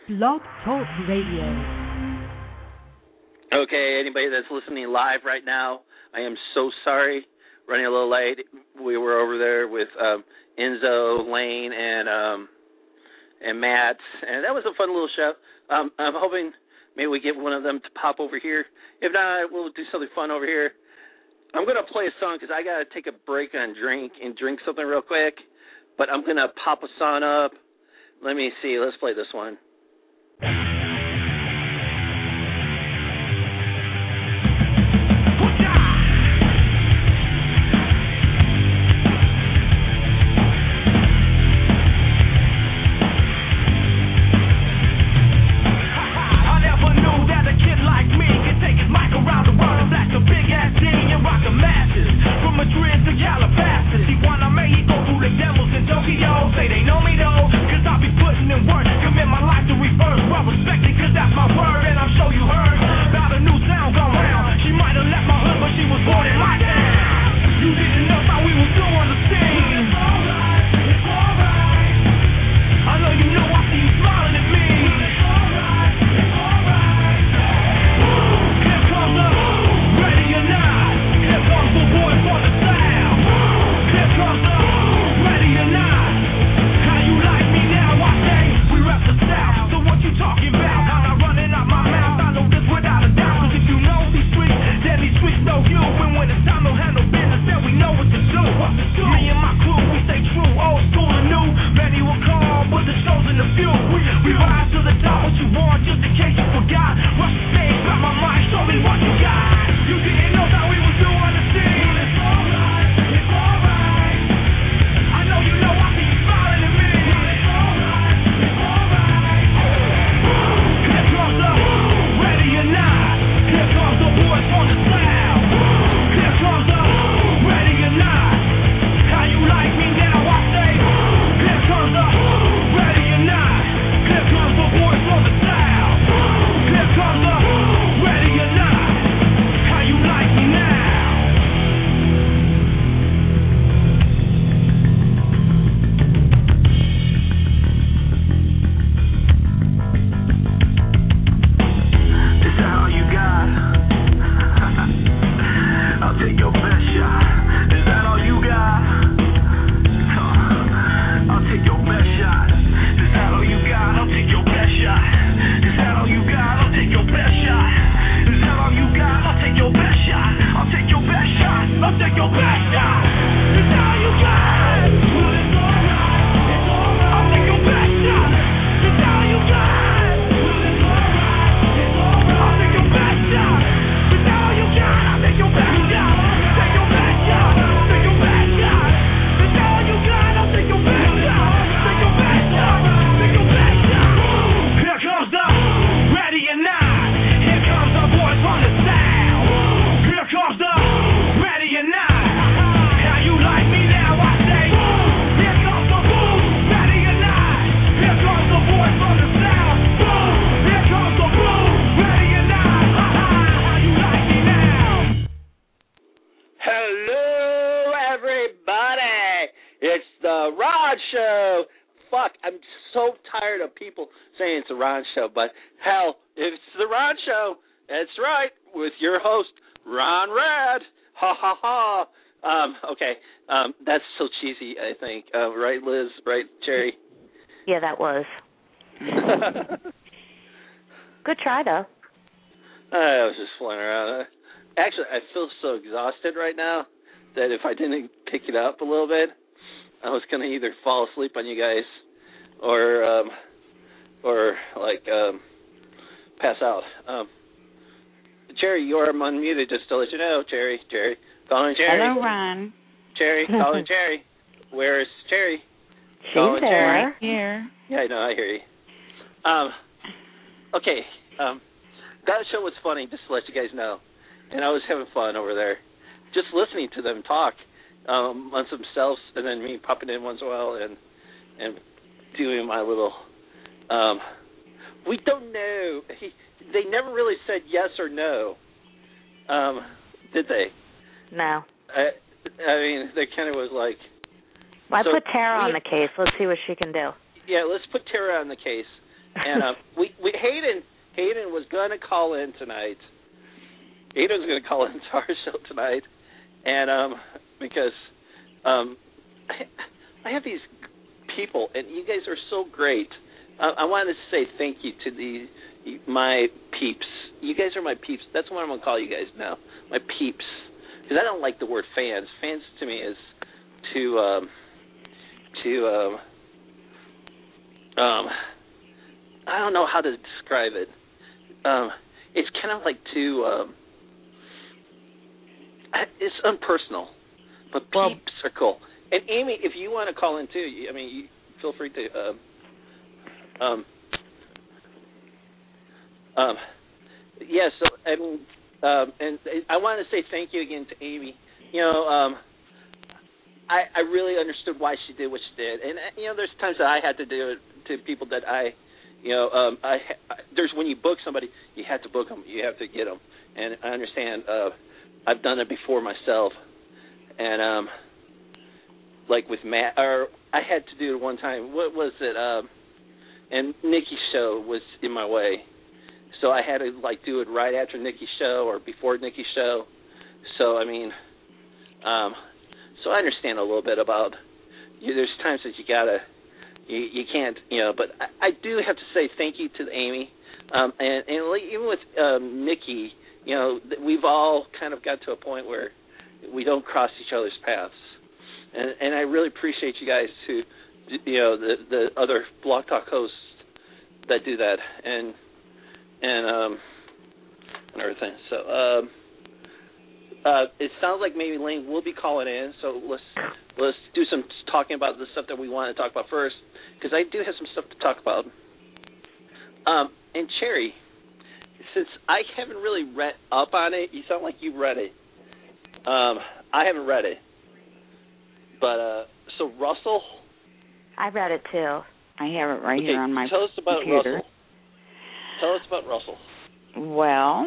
Blog Talk Radio. Okay, anybody that's listening live right now, I am so sorry. Running a little late. We were over there with Enzo, Lane, and Matt, and that was a fun little show. I'm hoping maybe we get one of them to pop over here. If not, we'll do something fun over here. I'm going to play a song because I got to take a break on drink something real quick, but I'm going to pop a song up. Let me see. Let's play this one. Show, but hell, if it's the Ron Show, that's right, with your host, Ron Rad. Ha ha ha. Okay, that's so cheesy, I think. Right, Liz? Right, Cherry? Yeah, that was. Good try, though. I was just flying around. Actually, I feel so exhausted right now that if I didn't pick it up a little bit, I was going to either fall asleep on you guys or pass out. Cherry, you're unmuted, just to let you know. Cherry. Calling Cherry. Hello, Ron. Cherry, calling Cherry. Where's Cherry? She's calling there. Cherry. Right here. Yeah, I know, I hear you. Okay, that show was funny, just to let you guys know. And I was having fun over there. Just listening to them talk amongst themselves, and then me popping in once in a while and doing my little... we don't know. They never really said yes or no, did they? No. I mean, they kind of was like... Well, I put Tara on the case. Let's see what she can do. Yeah, let's put Tara on the case. And we Hayden was going to call in tonight. Hayden was going to call into our show tonight, and because I have these people, and you guys are so great. I wanted to say thank you to my peeps. You guys are my peeps. That's what I'm going to call you guys now, my peeps. Because I don't like the word fans. Fans to me is too I don't know how to describe it. It's kind of like too it's impersonal. But peeps are cool. And Amy, if you want to call in too, I mean, you feel free to. Yeah. So I mean, and I want to say thank you again to Amy. You know, I really understood why she did what she did, and you know, there's times that I had to do it to people that there's when you book somebody, you have to book them, you have to get them, and I understand. I've done it before myself, and like with Matt, or I had to do it one time. What was it? And Nikki's show was in my way, so I had to like do it right after Nikki's show or before Nikki's show. So I mean, so I understand a little bit about. There's times that you can't, But I do have to say thank you to Amy, and even with Nikki, we've all kind of got to a point where we don't cross each other's paths. And I really appreciate you guys who, the other Blog Talk hosts that do that and everything. So it sounds like maybe Lane will be calling in. So let's do some talking about the stuff that we want to talk about first, because I do have some stuff to talk about. And Cherry, since I haven't really read up on it, you sound like you've read it. I haven't read it. But, so Russell? I read it too. I have it right here on my tell us about computer. Russell. Tell us about Russell. Well,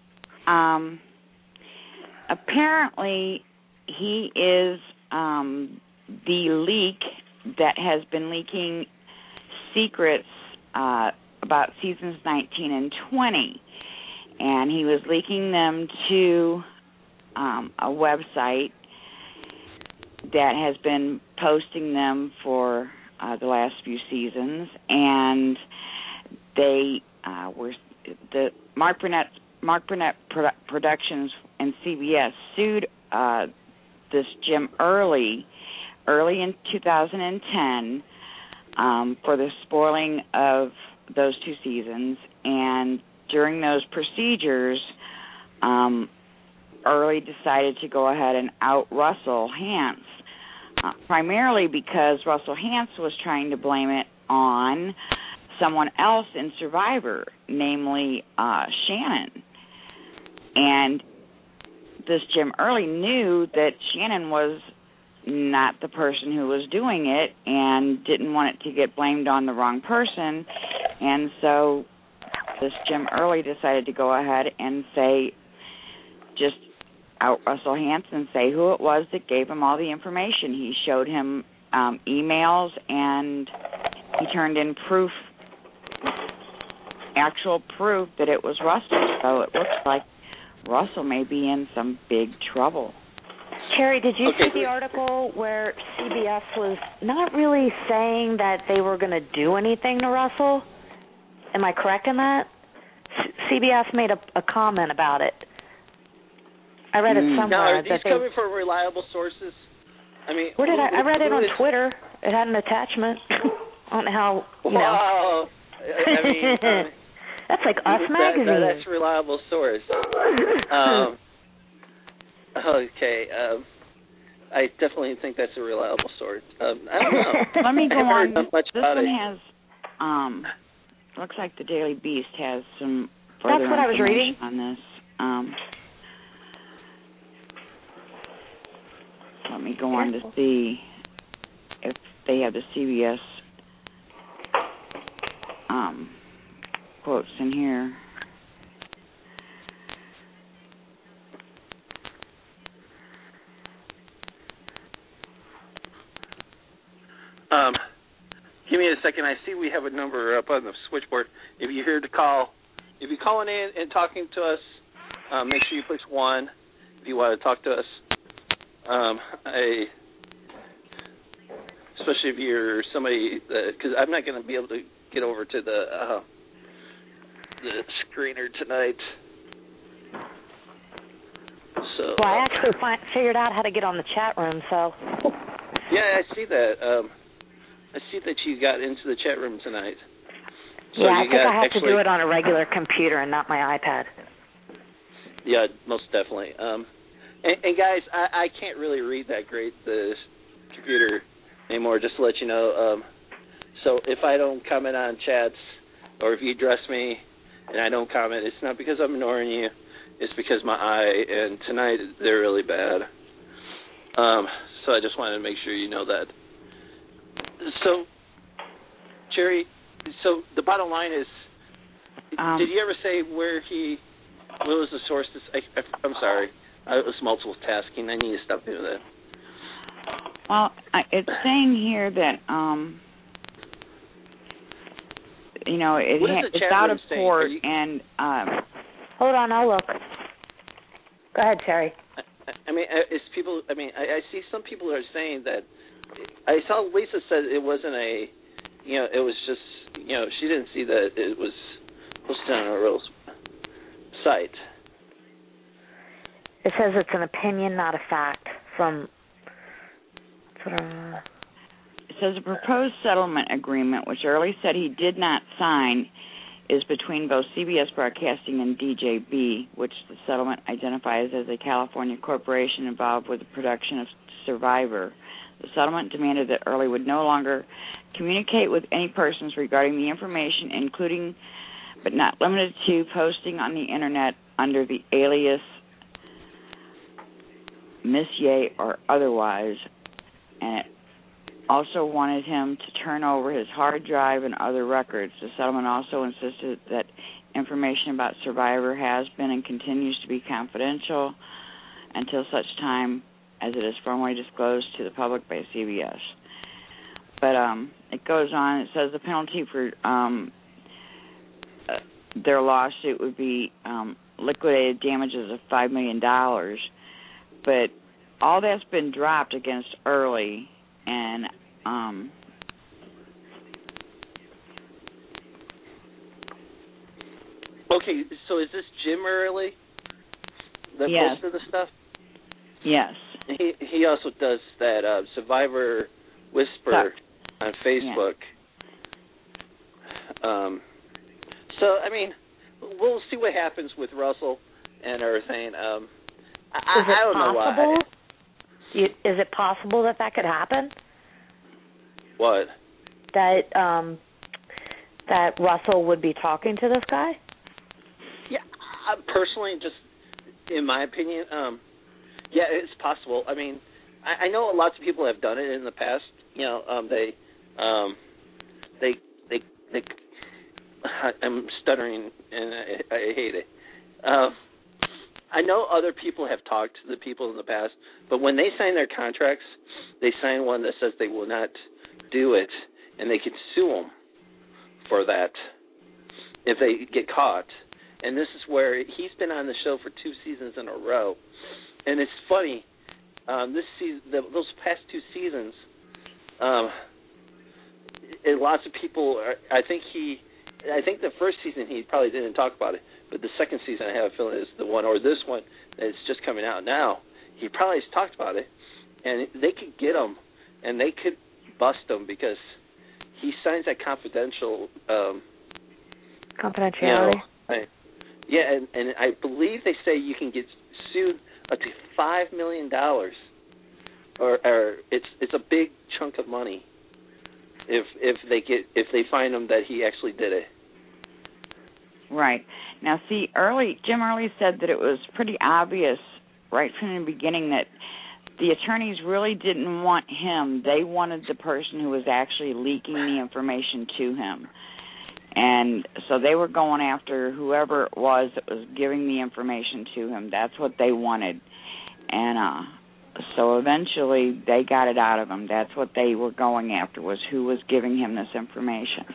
apparently he is the leak that has been leaking secrets about seasons 19 and 20. And he was leaking them to a website that has been posting them for the last few seasons, and they were the Mark Burnett Productions and CBS sued this Jim early in 2010 for the spoiling of those two seasons, and during those procedures, Early decided to go ahead and out Russell Hantz, primarily because Russell Hantz was trying to blame it on someone else in Survivor, namely Shannon. And this Jim Early knew that Shannon was not the person who was doing it and didn't want it to get blamed on the wrong person. And so this Jim Early decided to go ahead and say, just out Russell Hantz and say who it was that gave him all the information. He showed him emails, and he turned in actual proof that it was Russell. So it looks like Russell may be in some big trouble. Cherry, did you see the article where CBS was not really saying that they were going to do anything to Russell? Am I correct in that? CBS made a comment about it. I read it somewhere. Now, are these coming from reliable sources? I mean, where did I read it on Twitter. It had an attachment. I don't know how, Wow. I mean, that's like Us Magazine. That's a reliable source. Okay. I definitely think that's a reliable source. I don't know. Let me go on. This one has, looks like the Daily Beast has some further That's what I was reading on this. Let me go on to see if they have the CBS quotes in here. Give me a second. I see we have a number up on the switchboard. If you're here to call, if you're calling in and talking to us, make sure you push 1 if you want to talk to us. Especially if you're somebody, because I'm not going to be able to get over to the screener tonight. So. Well, I actually figured out how to get on the chat room, so. Yeah, I see that. I see that you got into the chat room tonight. So yeah, I think I have to do it on a regular computer and not my iPad. Yeah, most definitely. And guys, I can't really read that great, the computer anymore, just to let you know. So if I don't comment on chats or if you address me and I don't comment, it's not because I'm ignoring you. It's because my eye, and tonight they're really bad. So I just wanted to make sure you know that. So, Jerry, so the bottom line is, did you ever say what was the source? I'm sorry. I was multiple tasking. I need to stop doing that. Well, it's saying here that, it's out of port and... Hold on, I'll look. Go ahead, Terry. I see some people are saying that. I saw Lisa said it wasn't it was just, she didn't see that it was posted on a real site. It says it's an opinion, not a fact. It says a proposed settlement agreement, which Early said he did not sign, is between both CBS Broadcasting and DJB, which the settlement identifies as a California corporation involved with the production of Survivor. The settlement demanded that Early would no longer communicate with any persons regarding the information, including but not limited to posting on the Internet under the alias Miss Ye or otherwise, and it also wanted him to turn over his hard drive and other records. The settlement also insisted that information about Survivor has been and continues to be confidential until such time as it is formally disclosed to the public by CBS. But it goes on. It says the penalty for their lawsuit would be liquidated damages of $5 million. But all that's been dropped against Early, and okay, so is this Jim Early that posted the stuff? Yes. He also does that Survivor Whisper on Facebook. Yeah. So, I mean, we'll see what happens with Russell and everything. I don't know why. Is it possible that could happen? What? That Russell would be talking to this guy? Yeah, personally, just in my opinion, yeah, it's possible. I mean, I know lots of people have done it in the past. They I'm stuttering and I hate it. I know other people have talked to the people in the past, but when they sign their contracts, they sign one that says they will not do it, and they can sue them for that if they get caught. And this is where he's been on the show for 2 seasons in a row. And it's funny, this season, those past 2 seasons, lots of people, I think the first season he probably didn't talk about it, but the second season I have a feeling is the one, or this one that's just coming out now, he probably has talked about it, and they could get him, and they could bust him because he signs that confidentiality. Yeah, and I believe they say you can get sued up to $5 million, or it's a big chunk of money if they find him that he actually did it. Right. Now, see, Jim Early said that it was pretty obvious right from the beginning that the attorneys really didn't want him. They wanted the person who was actually leaking the information to him. And so they were going after whoever it was that was giving the information to him. That's what they wanted. And So eventually they got it out of him. That's what they were going after, was who was giving him this information.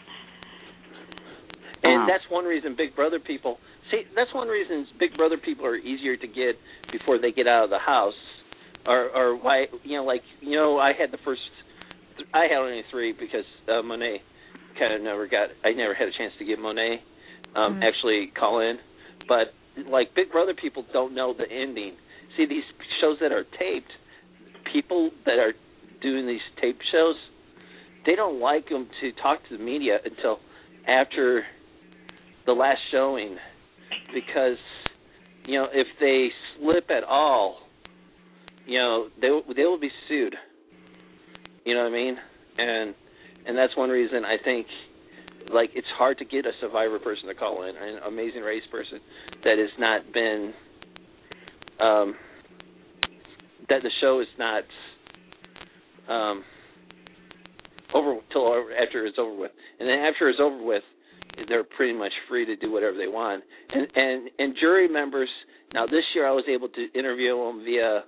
And that's one reason Big Brother people, that's one reason Big Brother people are easier to get before they get out of the house. Or why, I had I had only 3 because Monet kind of I never had a chance to get Monet actually call in. But, like, Big Brother people don't know the ending. See, these shows that are taped, people that are doing these tape shows, they don't like them to talk to the media until after the last showing, because, if they slip at all, they will be sued. You know what I mean? And that's one reason I think, like, it's hard to get a Survivor person to call in, an Amazing Race person that has not been, that the show is not over till after it's over with. And then after it's over with, they're pretty much free to do whatever they want. And jury members, now this year I was able to interview them via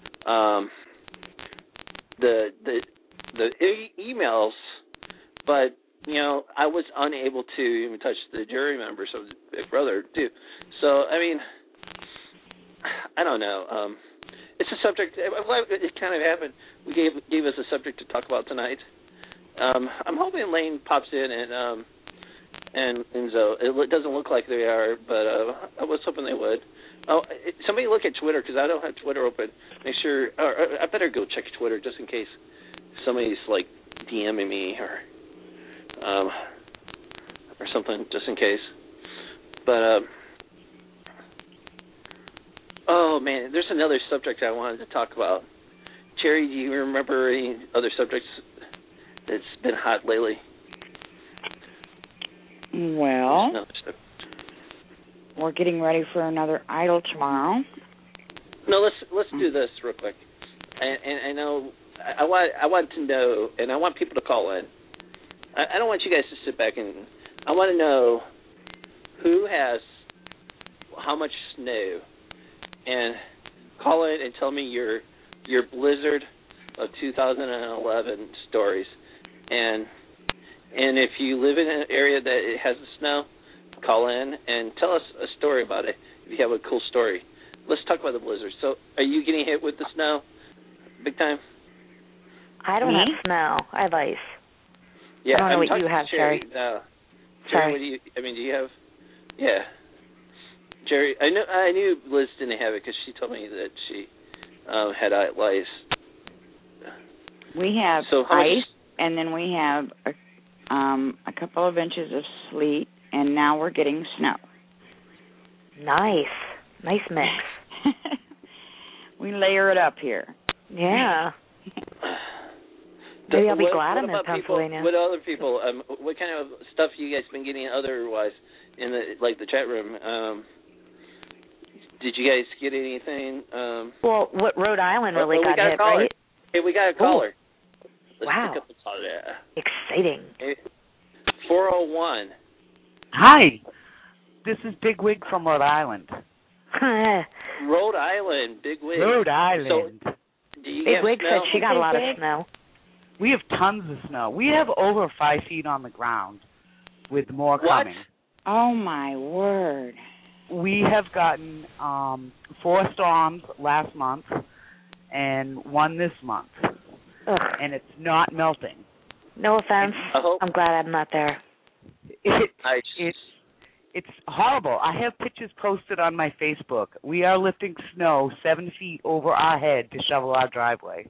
the emails, but I was unable to even touch the jury members of Big Brother too. So I mean, I don't know. It's a subject. It kind of happened. We gave us a subject to talk about tonight. I'm hoping Lane pops in and Enzo. It doesn't look like they are, but I was hoping they would. Oh, somebody look at Twitter, because I don't have Twitter open. Make sure. Or I better go check Twitter just in case somebody's like DMing me or something, just in case. But oh man, there's another subject I wanted to talk about. Jerry, do you remember any other subjects that's been hot lately? Well, we're getting ready for another Idol tomorrow. No, let's do this real quick. And I know I want to know, and I want people to call in. I don't want you guys to sit back and. I want to know who has how much snow, and call in and tell me your blizzard of 2011 stories. And if you live in an area that has the snow, call in and tell us a story about it. If you have a cool story, let's talk about the blizzard. So, are you getting hit with the snow, big time? I don't have snow. I have ice. Yeah, I don't know what you have, Jerry. Jerry, what do you? I mean, do you have? Yeah, Jerry. I knew Liz didn't have it because she told me that she had ice. We have ice, and then we have a couple of inches of sleet, and now we're getting snow. Nice mix. We layer it up here. Yeah. Maybe I'll be glad I'm in Pennsylvania. What other people? What kind of stuff you guys been getting otherwise in the chat room? Did you guys get anything? Well, what Rhode Island really got hit, right? Hey, we got a caller. Wow. Pick up the caller. Yeah. Exciting. Hey, 401. Hi. This is Big Wig from Rhode Island. Rhode Island, Big Wig. Rhode Island. So, Big Wig said she got a lot of snow. We have tons of snow. We have over 5 feet on the ground, with more coming. Oh, my word. We have gotten 4 storms last month and 1 this month. Ugh. And it's not melting. No offense. I'm glad I'm not there. It's horrible. I have pictures posted on my Facebook. We are lifting snow 7 feet over our head to shovel our driveway.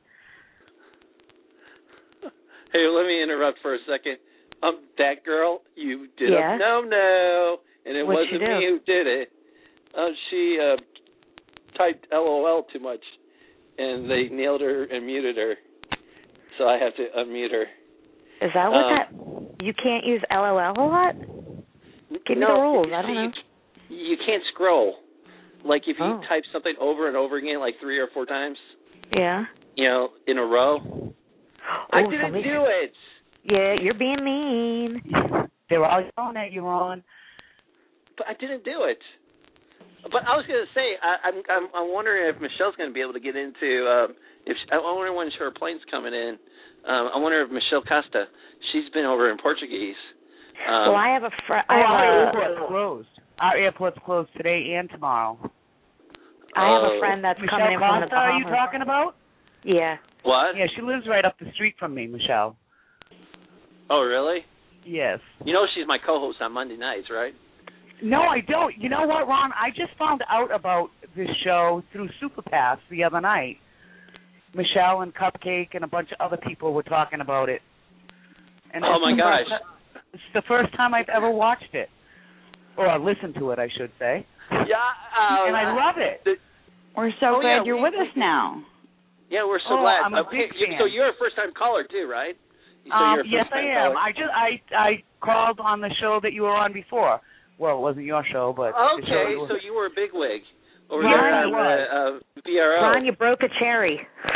Hey, let me interrupt for a second. That girl, you did a no, and it wasn't me who did it. She typed LOL too much, and they nailed her and muted her, so I have to unmute her. Is that what that? You can't use LOL a lot? Give me the rules. I don't know. You can't scroll. Like if you type something over and over again, like 3 or 4 times. Yeah. In a row. I didn't do it. Yeah, you're being mean. They were all yelling at you, Ron. But I didn't do it. But I was going to say, I'm wondering if Michelle's going to be able to get into. I wonder when her plane's coming in. I wonder if Michelle Costa. She's been over in Portuguese. Well, I have a friend. Our airport's closed. Our airport's closed today and tomorrow. I have a friend that's Michelle coming in from the Costa, are you Bahamas. talking about? Yeah. What? Yeah, she lives right up the street from me, Michelle. Oh, really? Yes. You know she's my co-host on Monday nights, right? No, I don't. You know what, Ron? I just found out about this show through Superpass the other night. Michelle and Cupcake and a bunch of other people were talking about it. And oh, my gosh. It's the first time I've ever watched it. Or listened to it, I should say. Yeah. And I love it. We're so glad you're with us now. Yeah, we're so glad. I'm a big fan. So you're a first-time caller, too, right? Yes, I am. I called on the show that you were on before. Well, it wasn't your show, but the show so you were a bigwig over Ron, there on VRO. Ron, you broke a cherry.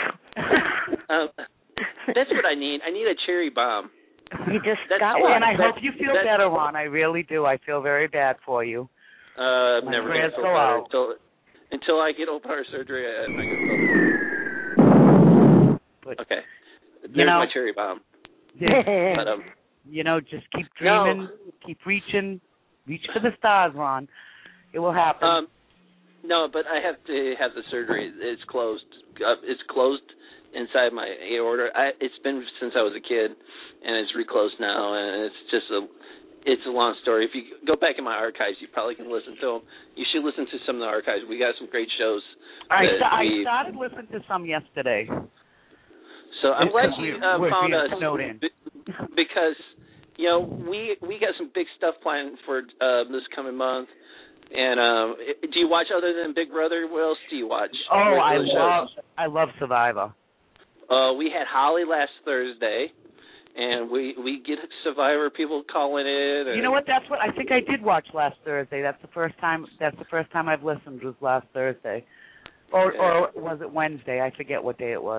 That's what I need. I need a cherry bomb. You just got one. And I hope you feel better, Ron. I really do. I feel very bad for you. I'm never going to feel better until I get open heart surgery. I'm not going to feel better. Okay. There's my cherry bomb. But, just keep dreaming, keep reaching. Reach for the stars, Ron. It will happen. No, but I have to have the surgery. It's closed. It's closed inside my aorta. It's been since I was a kid, and it's reclosed now. And it's a long story. If you go back in my archives, you probably can listen to them. You should listen to some of the archives. We got some great shows. I started listening to some yesterday. So I'm glad you found us snowed in. because we got some big stuff planned for this coming month. And do you watch other than Big Brother? What else do you watch? Oh, I love Survivor. We had Holly last Thursday, and we get Survivor people calling in. And, you know what? That's what I think I did watch last Thursday. That's the first time I've listened was last Thursday, or was it Wednesday? I forget what day it was.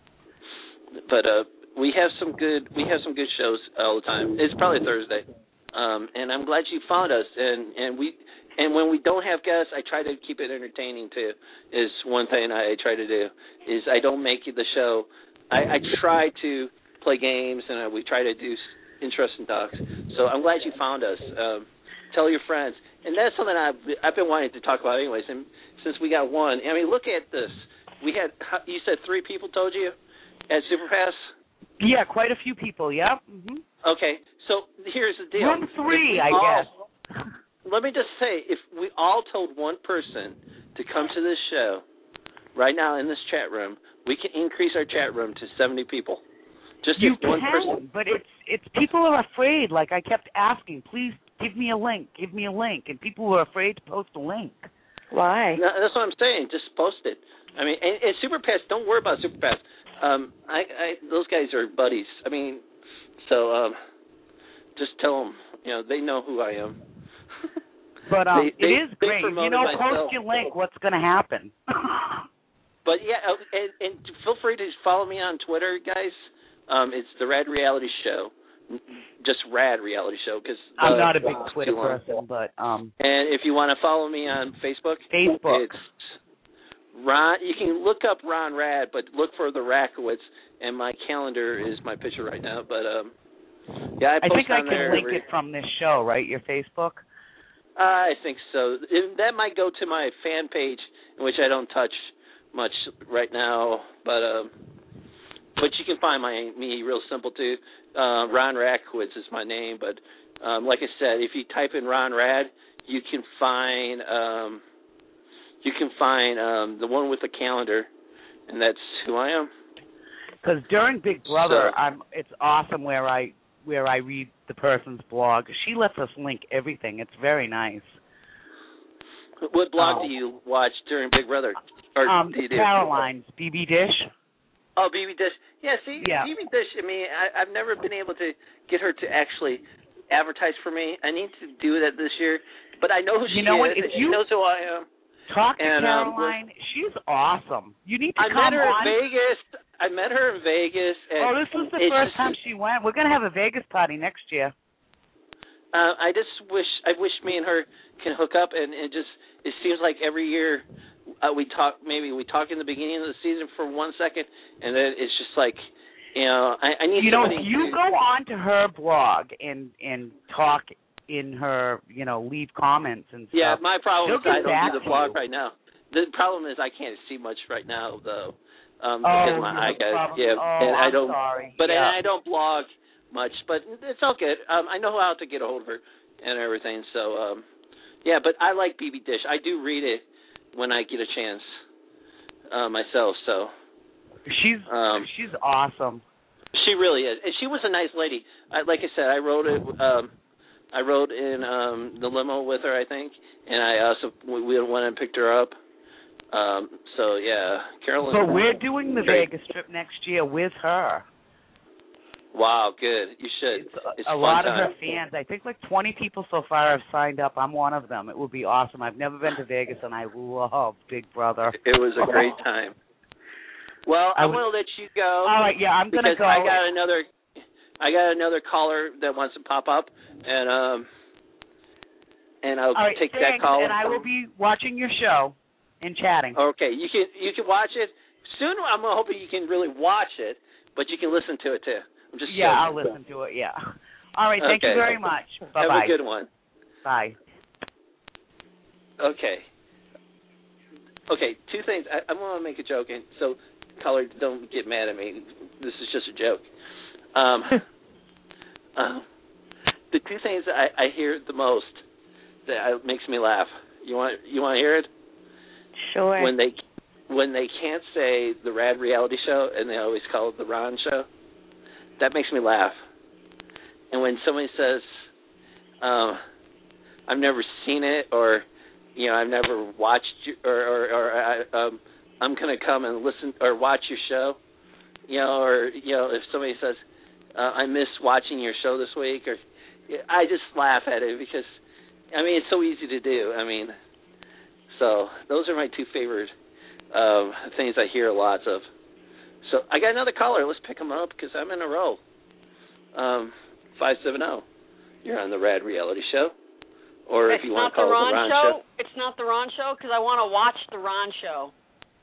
But we have some good shows all the time. It's probably Thursday, and I'm glad you found us. And when we don't have guests, I try to keep it entertaining too. Is one thing I try to do. Is I don't make the show. I try to play games and we try to do interesting talks. So I'm glad you found us. Tell your friends, and that's something I've been wanting to talk about anyways. And since we got one, I mean, look at this. We had you said 3 people told you at Superpass. Yeah, quite a few people. Yeah. Mm-hmm. Okay, so here's the deal. 3, I guess. Let me just say, if we all told one person to come to this show right now in this chat room, we can increase our chat room to 70 people. Just you if one person. But it's people are afraid. Like I kept asking, please give me a link, and people were afraid to post a link. Why? No, that's what I'm saying. Just post it. I mean, and Superpass. Don't worry about Superpass. Those guys are buddies. I mean, so just tell them. They know who I am. But it is great. Post your link. What's going to happen? But yeah, and feel free to follow me on Twitter, guys. It's the Rad Reality Show, just Rad Reality Show. Because I'm not a big Twitter person, but And if you want to follow me on Facebook, it's Ron. You can look up Ron Rad, but look for the Rakowitz. And my calendar is my picture right now. But yeah, I think I can link it from this show, right? Your Facebook. I think so. That might go to my fan page, in which I don't touch much right now, but you can find me real simple too. Ron Rakowitz is my name, but like I said, if you type in Ron Rad, you can find the one with the calendar, and that's who I am. Because during Big Brother, it's awesome where I read the person's blog. She lets us link everything. It's very nice. What blog do you watch during Big Brother? Or do you do? Caroline's BB Dish. Oh, BB Dish. Yeah, see, BB Dish, I mean, I've never been able to get her to actually advertise for me. I need to do that this year. But I know who she is. She knows who I am. Talk to Caroline. She's awesome. You need to come on. I met her in Vegas. And this was the first time she went. We're going to have a Vegas party next year. I wish me and her can hook up, and it seems like every year we talk in the beginning of the season for 1 second, and then it's just like, I need somebody. You go on to her blog and talk in her, leave comments and stuff. Yeah, my problem is I don't do the blog you. right now. The problem is I can't see much right now, though, because my eye got and I don't. Sorry. But I don't blog much, but it's all good. I know how to get a hold of her and everything. So, but I like BB Dish. I do read it when I get a chance myself. So she's awesome. She really is, and she was a nice lady. Like I said, I rode it. I rode in the limo with her, I think, and I also we went and picked her up. So yeah, Carolyn. So we're doing the Vegas trip next year with her. Wow, good. You should. It's a lot of her fans. I think like 20 people so far have signed up. I'm one of them. It would be awesome. I've never been to Vegas, and I love Big Brother. It was a great time. Well, I'm going to let you go. All right, yeah, I'm going to go. I got another caller that wants to pop up, and I'll take that call. And I will be watching your show and chatting. Okay, you can watch it soon. I'm hoping you can really watch it, but you can listen to it too. I'm just joking. I'll listen to it. Yeah. All right. Thank you very much. Bye-bye. Have a good one. Bye. Okay. Two things. I'm going to make a joke, and so caller, don't get mad at me. This is just a joke. The two things I hear the most that makes me laugh. You want to hear it? Sure. When they can't say the Rad Reality Show and they always call it the Ron Show, that makes me laugh. And when somebody says, "I've never seen it," or I've never watched you, or I'm going to come and listen or watch your show, or if somebody says, "I miss watching your show this week," or I just laugh at it because it's so easy to do. So those are my two favorite things I hear lots of. So I got another caller. Let's pick him up because I'm in a row. 570. You're on the Rad Reality Show. Or if you want to call it the Ron Show. It's not the Ron Show because I want to watch the Ron Show.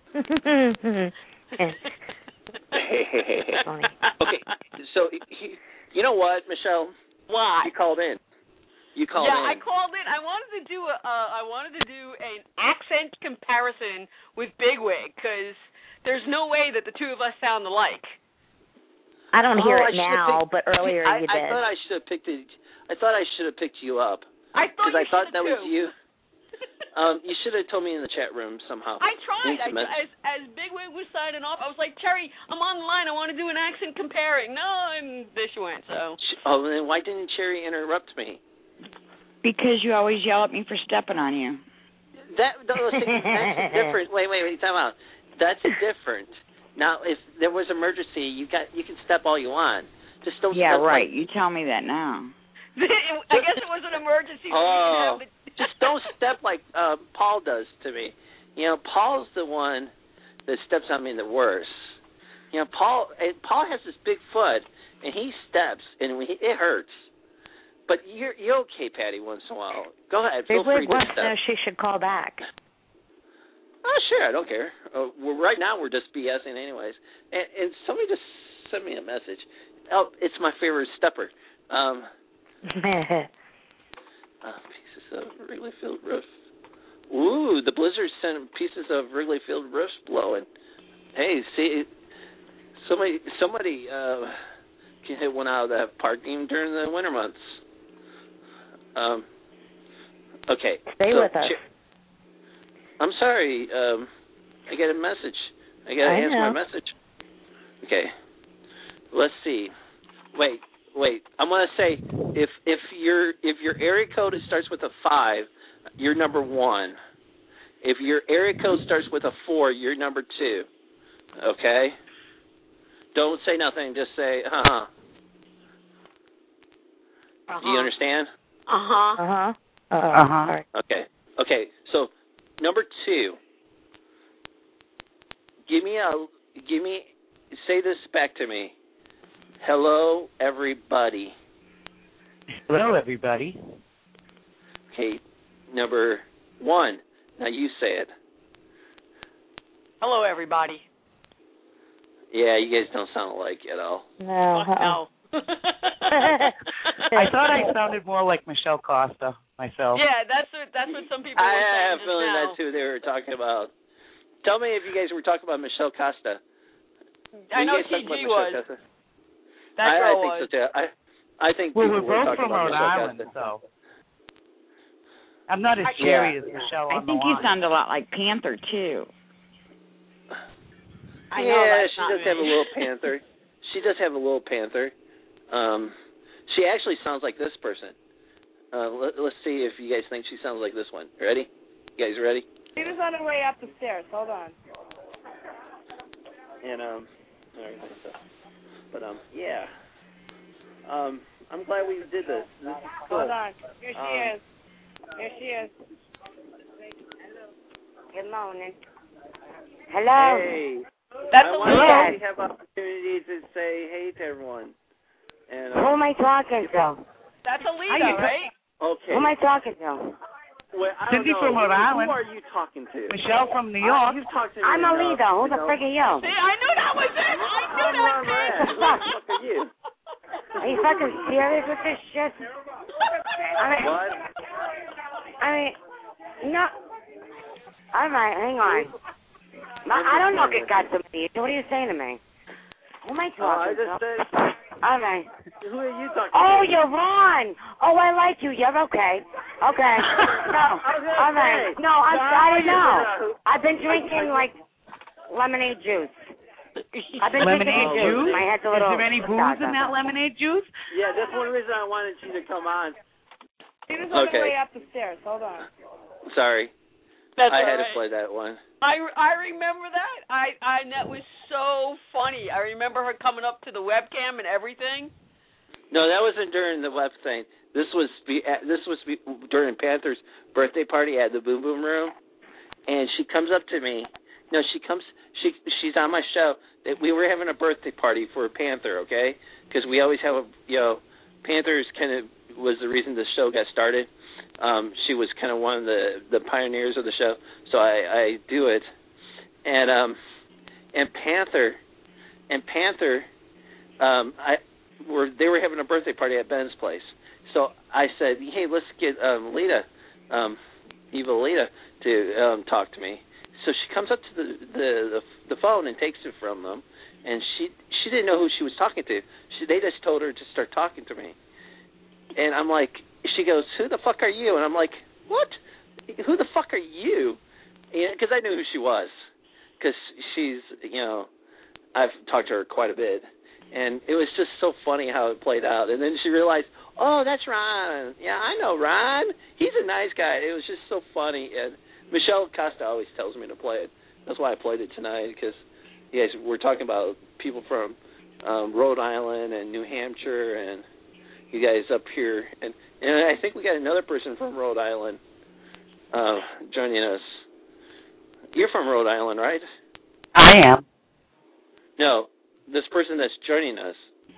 Okay. So you know what, Michelle? What? You called in. Yeah, I called in. I wanted to do an accent comparison with Bigwig because there's no way that the two of us sound alike. I don't hear it now, but earlier you did. I thought I should have picked it. I thought I should have picked you up. I thought that was you. You should have told me in the chat room somehow. I tried. As Bigwig was signing off, I was like, Cherry, I'm on the line. I want to do an accent comparing. No, and there she went. So. Oh, then why didn't Cherry interrupt me? Because you always yell at me for stepping on you. That's different. Wait, time out. That's different. Now, if there was emergency, you can step all you want. Just don't. Yeah, step right. Like, you tell me that now. I guess it was an emergency. Oh, just don't step like Paul does to me. Paul's the one that steps on me the worst. Paul has this big foot, and he steps, and it hurts. But you're okay, Patty, once in a while. Go ahead. Feel free to step. No, she should call back. Oh, sure. I don't care. Right now we're just BSing anyways. And somebody just sent me a message. Oh, it's my favorite stepper. Pieces of Wrigley Field roof. Ooh, the blizzard sent pieces of Wrigley Field roofs blowing. Hey, see, somebody can hit one out of that park even during the winter months. Okay. Stay with us. I'm sorry. I got a message. I got to answer my message. Okay. Let's see. Wait. I'm going to say if your area code starts with a 5, you're number 1. If your area code starts with a 4, you're number 2. Okay? Don't say nothing. Just say uh-huh. Do you understand? Uh-huh. Uh-huh. Uh-huh. Okay. So number 2. Say this back to me. Hello, everybody. Hello, everybody. Okay. number 1. Now you say it. Hello, everybody. Yeah, you guys don't sound alike at all. No. No. I thought I sounded more like Michelle Costa myself. Yeah, that's what some people were saying. I have a feeling now. that's who they were talking about. Tell me if you guys were talking about Michelle Costa. I know TG was. That girl I think so too. I think well, people we're were both talking from about Rhode Michelle Island, Costa. so I'm not as cherry as Michelle. I think you sound a lot like Panther too. I know she does have a little Panther. She does have a little Panther. She actually sounds like this person. Let's see if you guys think she sounds like this one. Ready? You guys ready? She was on her way up the stairs. Hold on. And yeah. I'm glad we did this. This is cool. Hold on. Here she is. Here she is. Good morning. Hello. Hey. That's I a want little. to have opportunity to say hey to everyone. And Who am I talking to? That's Alita, right? okay. Who am I talking to? Well, I Cindy don't know. from Rhode Island. Who are you talking to? Michelle from New York. You've talked to me I'm enough, Alita. Who the frick are you? See, I knew that was it. I knew that was it. Who the fuck are you? Are you fucking serious with this shit? What? I mean, no. All right, hang on. I don't know if it got somebody. What are you saying to me? Who am I talking I just to? said, All right. who are you talking Oh, to? you're Ron. Oh, I like you. You're okay. Okay. No. All right. No, I know. I've been drinking like lemonade juice. I've been Lemonade drinking juice? My head's a Is little. there any booze in that lemonade juice? Yeah, that's one reason I wanted you to come on. She was on Okay. her way up the stairs. Hold on. Sorry. That's I all had right. to play that one. I remember that. I that was so funny. I remember her coming up to the webcam and everything. No, that wasn't during the web thing. This was during Panther's birthday party at the Boom Boom Room, and she comes up to me. No, she's on my show. That we were having a birthday party for Panther, okay? Because we always have Panther's kind of was the reason the show got started. She was kind of one of the pioneers of the show, so I do it. And Panther, they were having a birthday party at Ben's place. So I said, hey, let's get Lita, Eva Lita, to talk to me. So she comes up to the phone and takes it from them, and she didn't know who she was talking to. They just told her to start talking to me. And I'm like, she goes, who the fuck are you? And I'm like, what? Who the fuck are you? Because I knew who she was. Because she's, I've talked to her quite a bit. And it was just so funny how it played out. And then she realized, oh, that's Ron. Yeah, I know Ron. He's a nice guy. It was just so funny. And Michelle Costa always tells me to play it. That's why I played it tonight, because you guys were talking about people from Rhode Island and New Hampshire, and you guys up here. And I think we got another person from Rhode Island joining us. You're from Rhode Island, right? I am. No, this person that's joining us.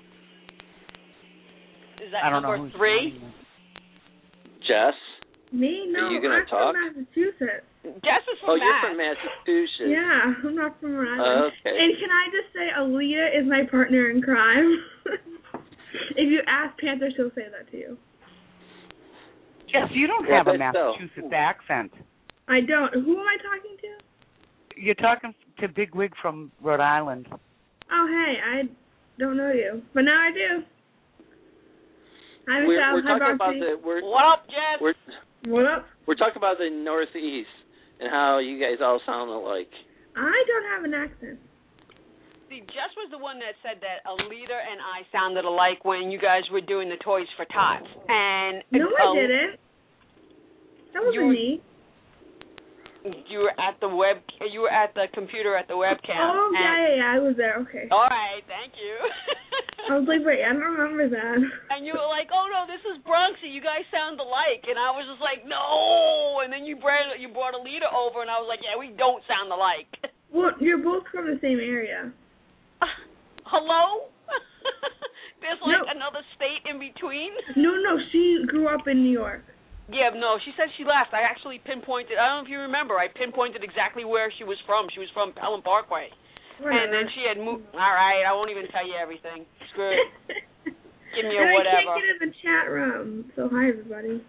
Is that I don't know number who's 3? joining us. Jess? Me? No, Are you gonna I'm talk? from Massachusetts. Jess is from You're from Massachusetts. Yeah, I'm not from Rhode Island. Okay. And can I just say, Alita is my partner in crime? If you ask Panther, she'll say that to you. Yes, you don't Yeah, have a but so- Massachusetts accent. I don't. Who am I talking to? You're talking to Big Wig from Rhode Island. Oh, hey, I don't know you, but now I do. Hi, We're Michelle. Hi, talking about Boxy. What up, Jess? What up? We're talking about the Northeast and how you guys all sound alike. I don't have an accent. See, Jess was the one that said that Alita and I sounded alike when you guys were doing the Toys for Tots. And No, I didn't. That wasn't me. You were at the computer at the webcam. Oh, yeah, I was there. Okay. All right, thank you. I was like, wait, I don't remember that. And you were like, oh, no, this is Bronxy. You guys sound alike. And I was just like, no. And then you brought Alita over, and I was like, yeah, we don't sound alike. Well, you're both from the same area. Hello? There's another state in between? No, she grew up in New York. Yeah, no, she said she left. I actually pinpointed, I don't know if you remember, I pinpointed exactly where she was from. She was from Pelham Parkway. And then she had moved. All right, I won't even tell you everything. Screw it. Give me a whatever. I can't get in the chat room. So hi, everybody.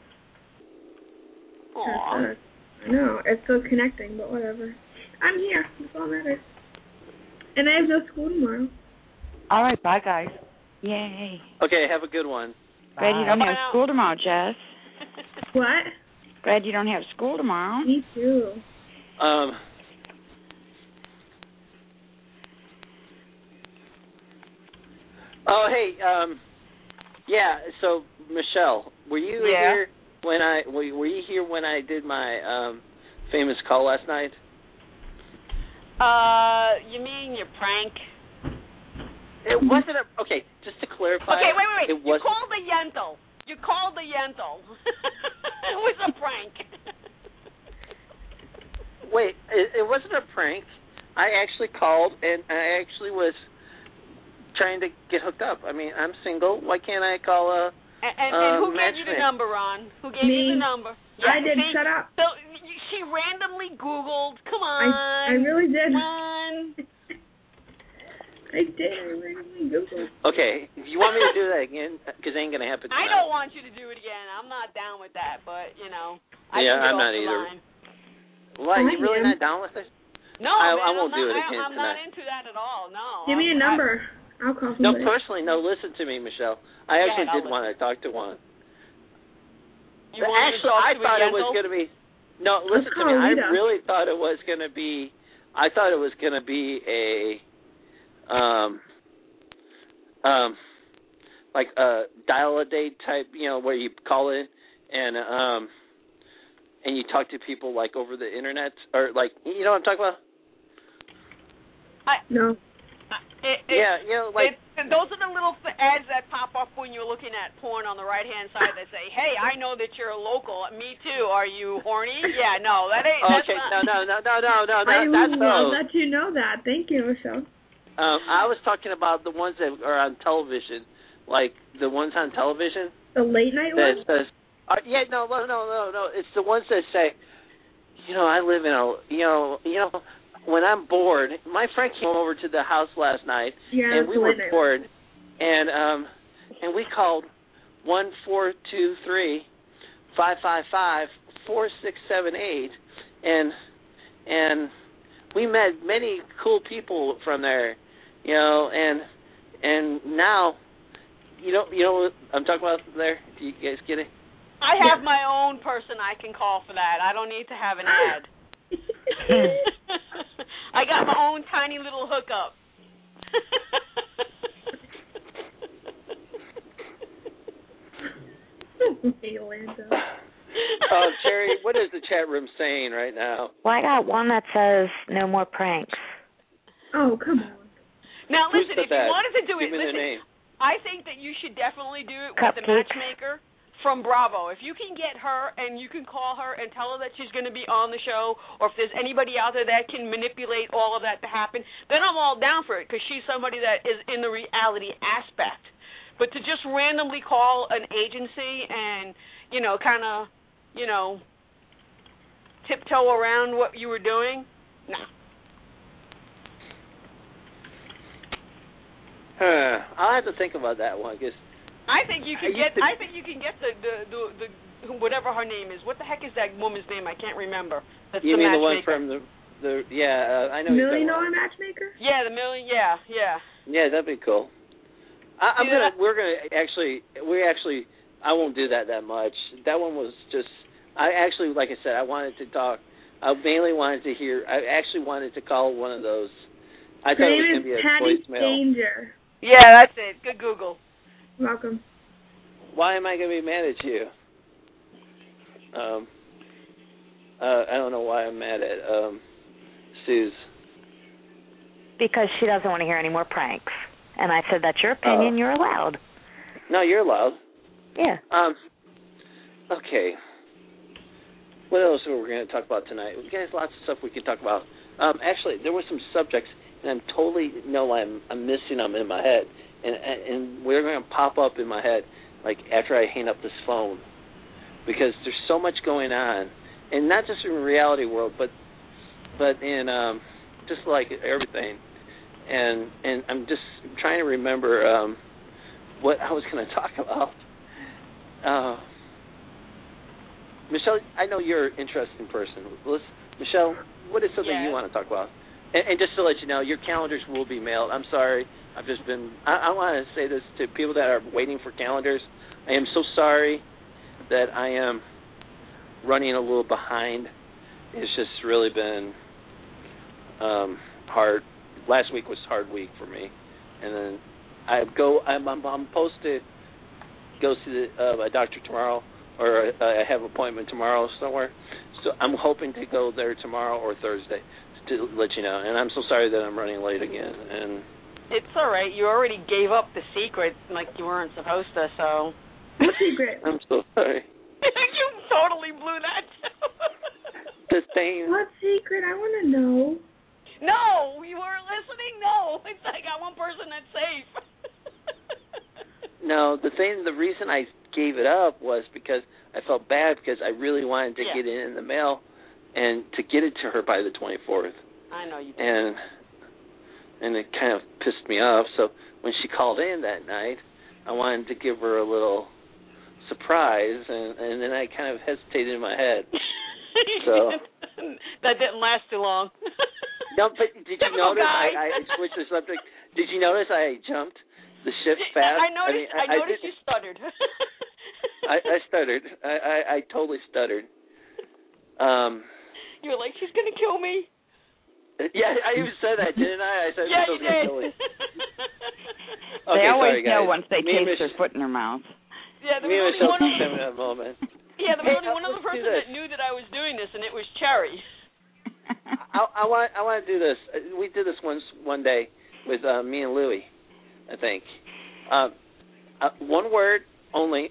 Aww. I know, it's still connecting, but whatever. I'm here. That's all that matters. And I have no school tomorrow. All right, bye, guys. Yay. Okay, have a good one. Glad you don't have school tomorrow, Jess. What? Glad you don't have school tomorrow. Me too. Oh, hey, yeah, so, Michelle, were you here when were you here when I did my famous call last night? You mean your prank? It wasn't okay, just to clarify. Okay, wait. It You called the Yentl. You called the Yentl. It was a prank. Wait, it wasn't a prank. I actually called, and I actually was trying to get hooked up. I mean, I'm single. Why can't I call a And who gave you the number, Ron? Who gave you the number? Yeah, I did. Shut up. So she randomly Googled. Come on. I really did. Come on. I did. I randomly Googled. Okay, you want me to do that again? Because it ain't going to happen tonight. I don't want you to do it again. I'm not down with that, but, you know. I'm not either. Why? You really not down with it? No, I won't do it again I'm tonight. not into that at all, no. Give me a number. I'll call No, somebody. personally, no, listen to me, Michelle. I actually did want to talk to one. Actually, I thought it was going to be... No, listen to me. I really thought it was going to be... I thought it was going to be a... like a dial-a-day type, where you call in and you talk to people like over the internet, or like, you know what I'm talking about? No. Those are the little ads that pop up when you're looking at porn on the right-hand side that say, "Hey, I know that you're local. Me too. Are you horny?" Yeah, no, that ain't. Okay, that's no. I love that you know that. Thank you, Michelle. I was talking about the ones that are on television, like the ones on television. The late night ones? Says, no. It's the ones that say, I live in a, when I'm bored. My friend came over to the house last night, and we were bored, and we called 1-423-555-4678, and we met many cool people from there, and now, you know what I'm talking about there? Do you guys get it? I have my own person I can call for that. I don't need to have an ad. I got my own tiny little hookup. Sherry, what is the chat room saying right now? Well, I got one that says no more pranks. Oh, come on. Now, listen, if you wanted to do it, Give me the name. I think that you should definitely do it Cupcakes. with the matchmaker from Bravo. If you can get her and you can call her and tell her that she's going to be on the show, or if there's anybody out there that can manipulate all of that to happen, then I'm all down for it, because she's somebody that is in the reality aspect. But to just randomly call an agency and, kind of, tiptoe around what you were doing, nah. I'll have to think about that one, because I think you can get. I think you can get the whatever her name is. What the heck is that woman's name? I can't remember. That's you the mean the one matchmaker. from I know. $1 Million Matchmaker? Yeah, the million. Yeah. Yeah, that'd be cool. I won't do that much. That one was just. I actually, like I said, I wanted to talk. I mainly wanted to hear. I actually wanted to call one of those. I thought it was going to be a voicemail. Danger. Yeah, that's it. Good Google. Welcome. Why am I going to be mad at you? I don't know why I'm mad at Suze. Because she doesn't want to hear any more pranks. And I said, that's your opinion. You're allowed. No, you're allowed. Yeah. Okay. What else are we going to talk about tonight? We got lots of stuff we could talk about. Actually, there were some subjects, and I'm missing them in my head. And we're going to pop up in my head, like, after I hang up this phone. because there's so much going on, and not just in the reality world, but in just like everything. And I'm just trying to remember what I was going to talk about. Michelle, I know you're an interesting person. Michelle, what is something you want to talk about? And just to let you know, your calendars will be mailed. I'm sorry. I've just been – I want to say this to people that are waiting for calendars. I am so sorry that I am running a little behind. It's just really been hard. Last week was a hard week for me. And then I'm supposed to go see a doctor tomorrow, or I have an appointment tomorrow somewhere. So I'm hoping to go there tomorrow or Thursday to let you know. And I'm so sorry that I'm running late again. And it's all right. You already gave up the secret like you weren't supposed to, so. What secret? I'm so sorry. You totally blew that. The thing. What secret? I want to know. No, you weren't listening? No. It's like I got one person that's safe. No, the reason I gave it up was because I felt bad because I really wanted to get it in the mail and to get it to her by the 24th. I know you did. And it kind of pissed me off. So when she called in that night, I wanted to give her a little surprise, and then I kind of hesitated in my head. So that didn't last too long. No, but did you notice I switched the subject? Did you notice I jumped the ship fast? I noticed you stuttered. I stuttered. I totally stuttered. You were like, she's going to kill me. Yeah, I even said that, didn't I? I said yeah, you did. They always know guys. once they taste their foot in their mouth. Yeah, there was was only one other moment. Yeah, there was only one other person that knew that I was doing this, and it was Cherry. I want to do this. We did this one day with me and Louie, I think. One word only.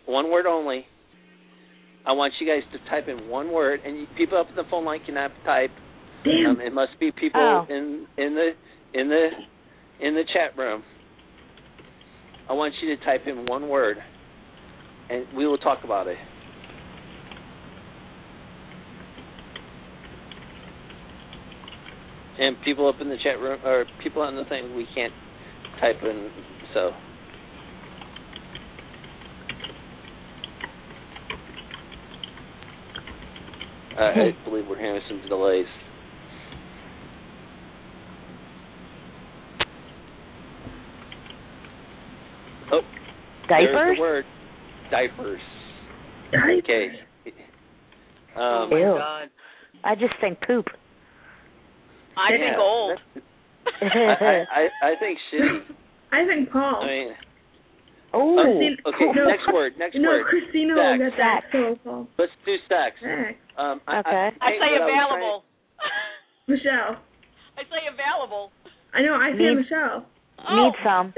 I want you guys to type in one word, and people up in the phone line cannot type. It must be people in the chat room. I want you to type in one word, and we will talk about it. And people up in the chat room, or people on the thing, we can't type in, so. I believe we're having some delays. Oh, diapers? There's the word. Diapers. Okay. Oh my God. I just think poop. I think old. I think shitty. I think Paul. I mean. Oh. Okay. No, next word. No, Christina will get that. So Paul. Let's do sex. Sex. Okay. I say available. Michelle. I say available. I know. I say Michelle. Need some.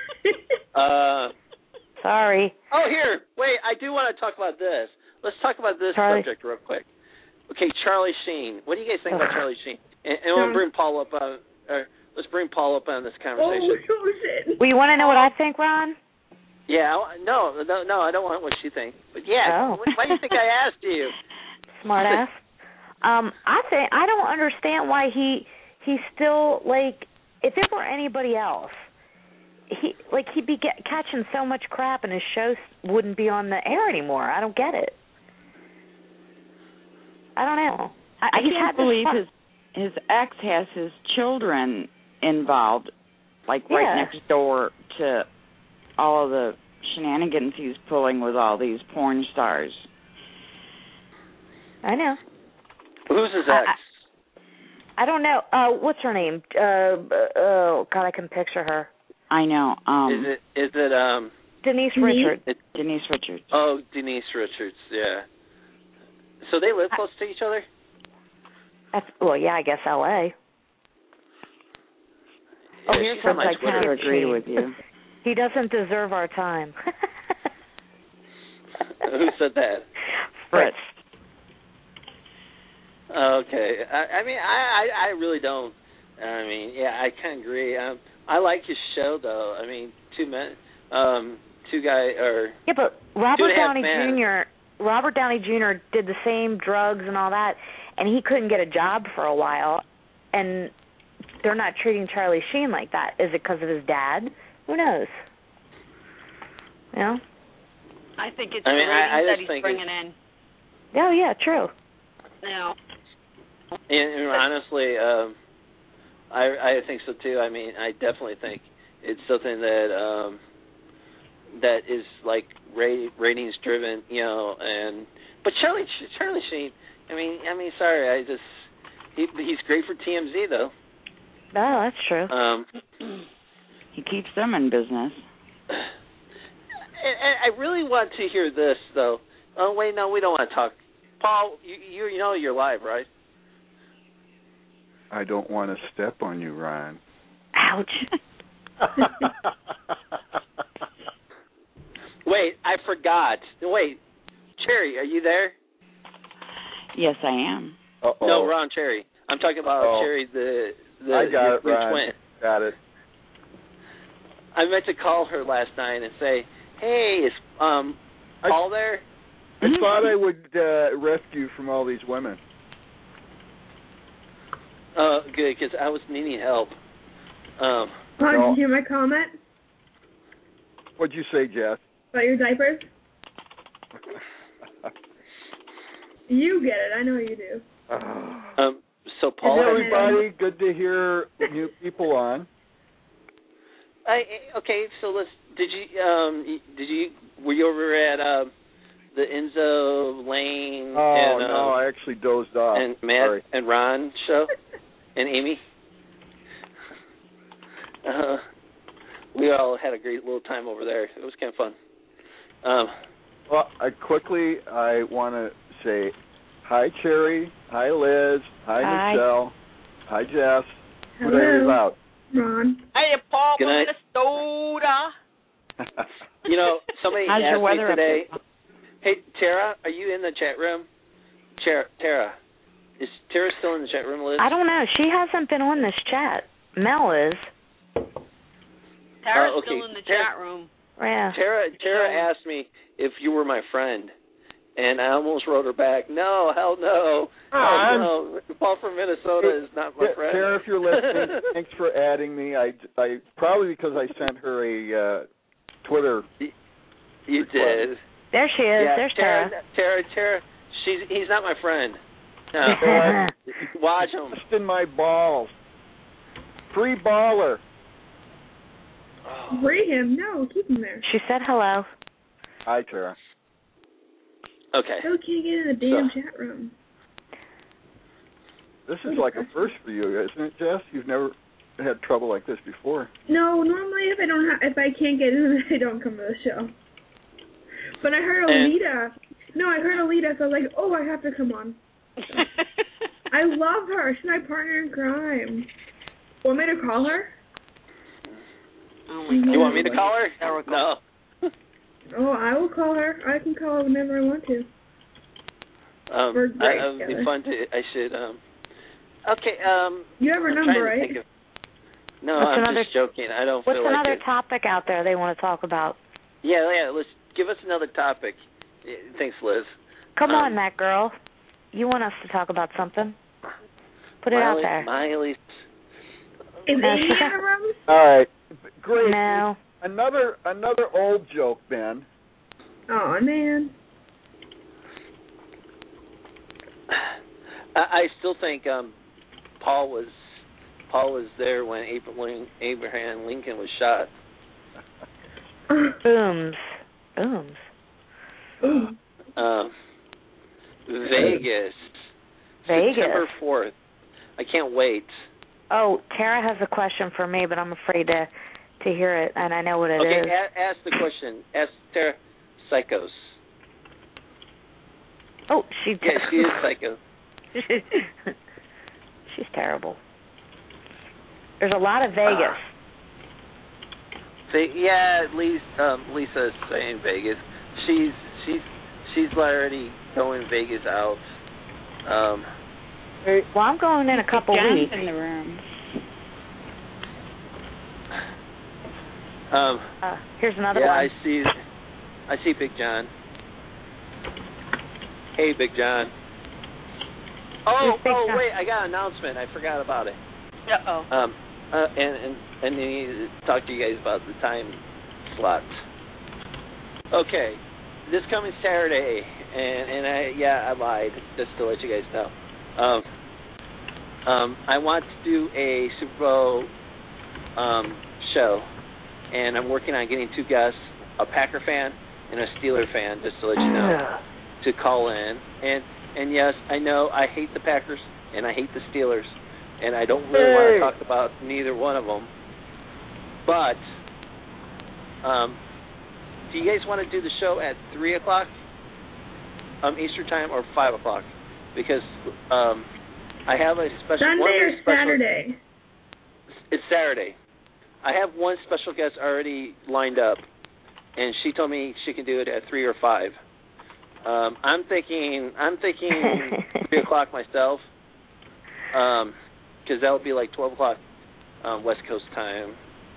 Sorry. Oh, here. Wait. I do want to talk about this. Let's talk about this subject real quick. Okay, Charlie Sheen. What do you guys think about Charlie Sheen? And we'll bring Paul up on. Let's bring Paul up on this conversation. Oh, shit. Well, you want to know what I think, Ron? Yeah. No. I don't want what she thinks. But yeah. Oh. Why do you think I asked you? Smart ass. I don't understand why he's still like. If it were anybody else, he'd be catching so much crap, and his shows wouldn't be on the air anymore. I don't get it. I don't know. I can't believe his ex has his children involved, like right next door to all of the shenanigans he's pulling with all these porn stars. I know. Who's his ex? I don't know. What's her name? Oh God, I can picture her. I know. Is it Denise Richards? Denise Richards. Oh, Denise Richards. Yeah. So they live close to each other? I guess L.A. Yeah, here's something I kind of agree with you. He doesn't deserve our time. Who said that? Fritz. Okay. I mean, I really don't. I mean, yeah, I kind of agree. I like his show, though. I mean, two guys, or... Yeah, but Robert Downey Jr., Robert Downey Jr. did the same drugs and all that, and he couldn't get a job for a while, and they're not treating Charlie Sheen like that. Is it because of his dad? Who knows? You know? I think it's the ratings that he's bringing in. Oh, yeah, true. No. And honestly, I think so too. I mean, I definitely think it's something that that is like ratings driven, you know. But Charlie Sheen, I mean, sorry, he's great for TMZ though. Oh, that's true. He keeps them in business. And I really want to hear this though. Oh wait, no, we don't want to talk. Paul, you know you're live, right? I don't want to step on you, Ryan. Ouch. Wait, I forgot. Wait, Cherry, are you there? Yes, I am. Uh-oh. No, Ron Cherry. I'm talking about Cherry, the I got it, your Ryan. twin. Got it. I meant to call her last night and say, "Hey, is Paul there?" I thought I would rescue you from all these women. Good, because I was needing help. Ron, did you hear my comment What'd you say, Jess? about your diapers? You get it. I know you do. So Paul, hey, everybody, good to hear new people on. Okay, so were you over at the Enzo, Lane, Oh, and no, I actually dozed off. and Matt Sorry. and Ron show, and Amy? We all had a great little time over there. It was kind of fun. Well, I want to say hi, Cherry. Hi, Liz. Hi, Michelle. Hi, Jess. What did I leave out? Ron. Hey, Paul Good from night. Minnesota. You know, somebody How's your asked weather me up today. there? Hey, Tara, are you in the chat room? Tara. Is Tara still in the chat room, Liz? I don't know. She hasn't been on this chat. Mel is. Tara's okay. still in the chat room. Yeah. Tara asked me if you were my friend, and I almost wrote her back, no, hell no. No, Paul from Minnesota is not my friend. Tara, if you're listening, thanks for adding me. I probably because I sent her a Twitter. You did. There she is. Yeah, There's Tara. Tara. He's not my friend. No. Watch him. Just in my balls. Free baller. Free him. No, keep him there. She said hello. Hi, Tara. Okay. Still can't get in the damn chat room. This is like a first for you, isn't it, Jess? You've never had trouble like this before. No, normally if I can't get in, I don't come to the show. But I heard Alita. I heard Alita, so I was like, oh, I have to come on. I love her. She's my partner in crime. Want me to call her? Oh my God. You want me to call her? No. Oh, I will call her. I can call her whenever I want to. We're great it would be together. fun to. I should. Okay. You have her number, right? No, I'm just joking. I don't feel like it. What's another topic out there they want to talk about? Yeah. Let's give us another topic. Thanks, Liz. Come on, that girl. You want us to talk about something? Put it out there. Miley. Is Amy in the room? All right. Great. No. Another old joke, Ben. Oh, man. I still think Paul was there when Abraham Lincoln was shot. Booms. Vegas. September 4th. I can't wait. Oh, Tara has a question for me, but I'm afraid to hear it, and I know what it is. Okay, ask the question. Ask Tara. Psychos. Oh, she is psycho. She's terrible. There's a lot of Vegas. Lisa's saying Vegas. She's already going Vegas out. Well, I'm going in a couple weeks. in the room. Here's another one. I see Big John. Hey, Big John. Wait, I got an announcement. I forgot about it. Uh-oh. And need to talk to you guys about the time slots. Okay, this coming Saturday, and I lied, just to let you guys know. I want to do a Super Bowl show, and I'm working on getting 2 guests, a Packer fan and a Steeler fan, just to let you know, to call in. And yes, I know I hate the Packers and I hate the Steelers, and I don't really want to talk about neither one of them. But do you guys want to do the show at 3 o'clock Eastern time or 5 o'clock? Because I have a special... Sunday or Saturday? It's Saturday. I have one special guest already lined up, and she told me she can do it at 3 or 5. I'm thinking 3 o'clock myself, because that would be like 12 o'clock West Coast time.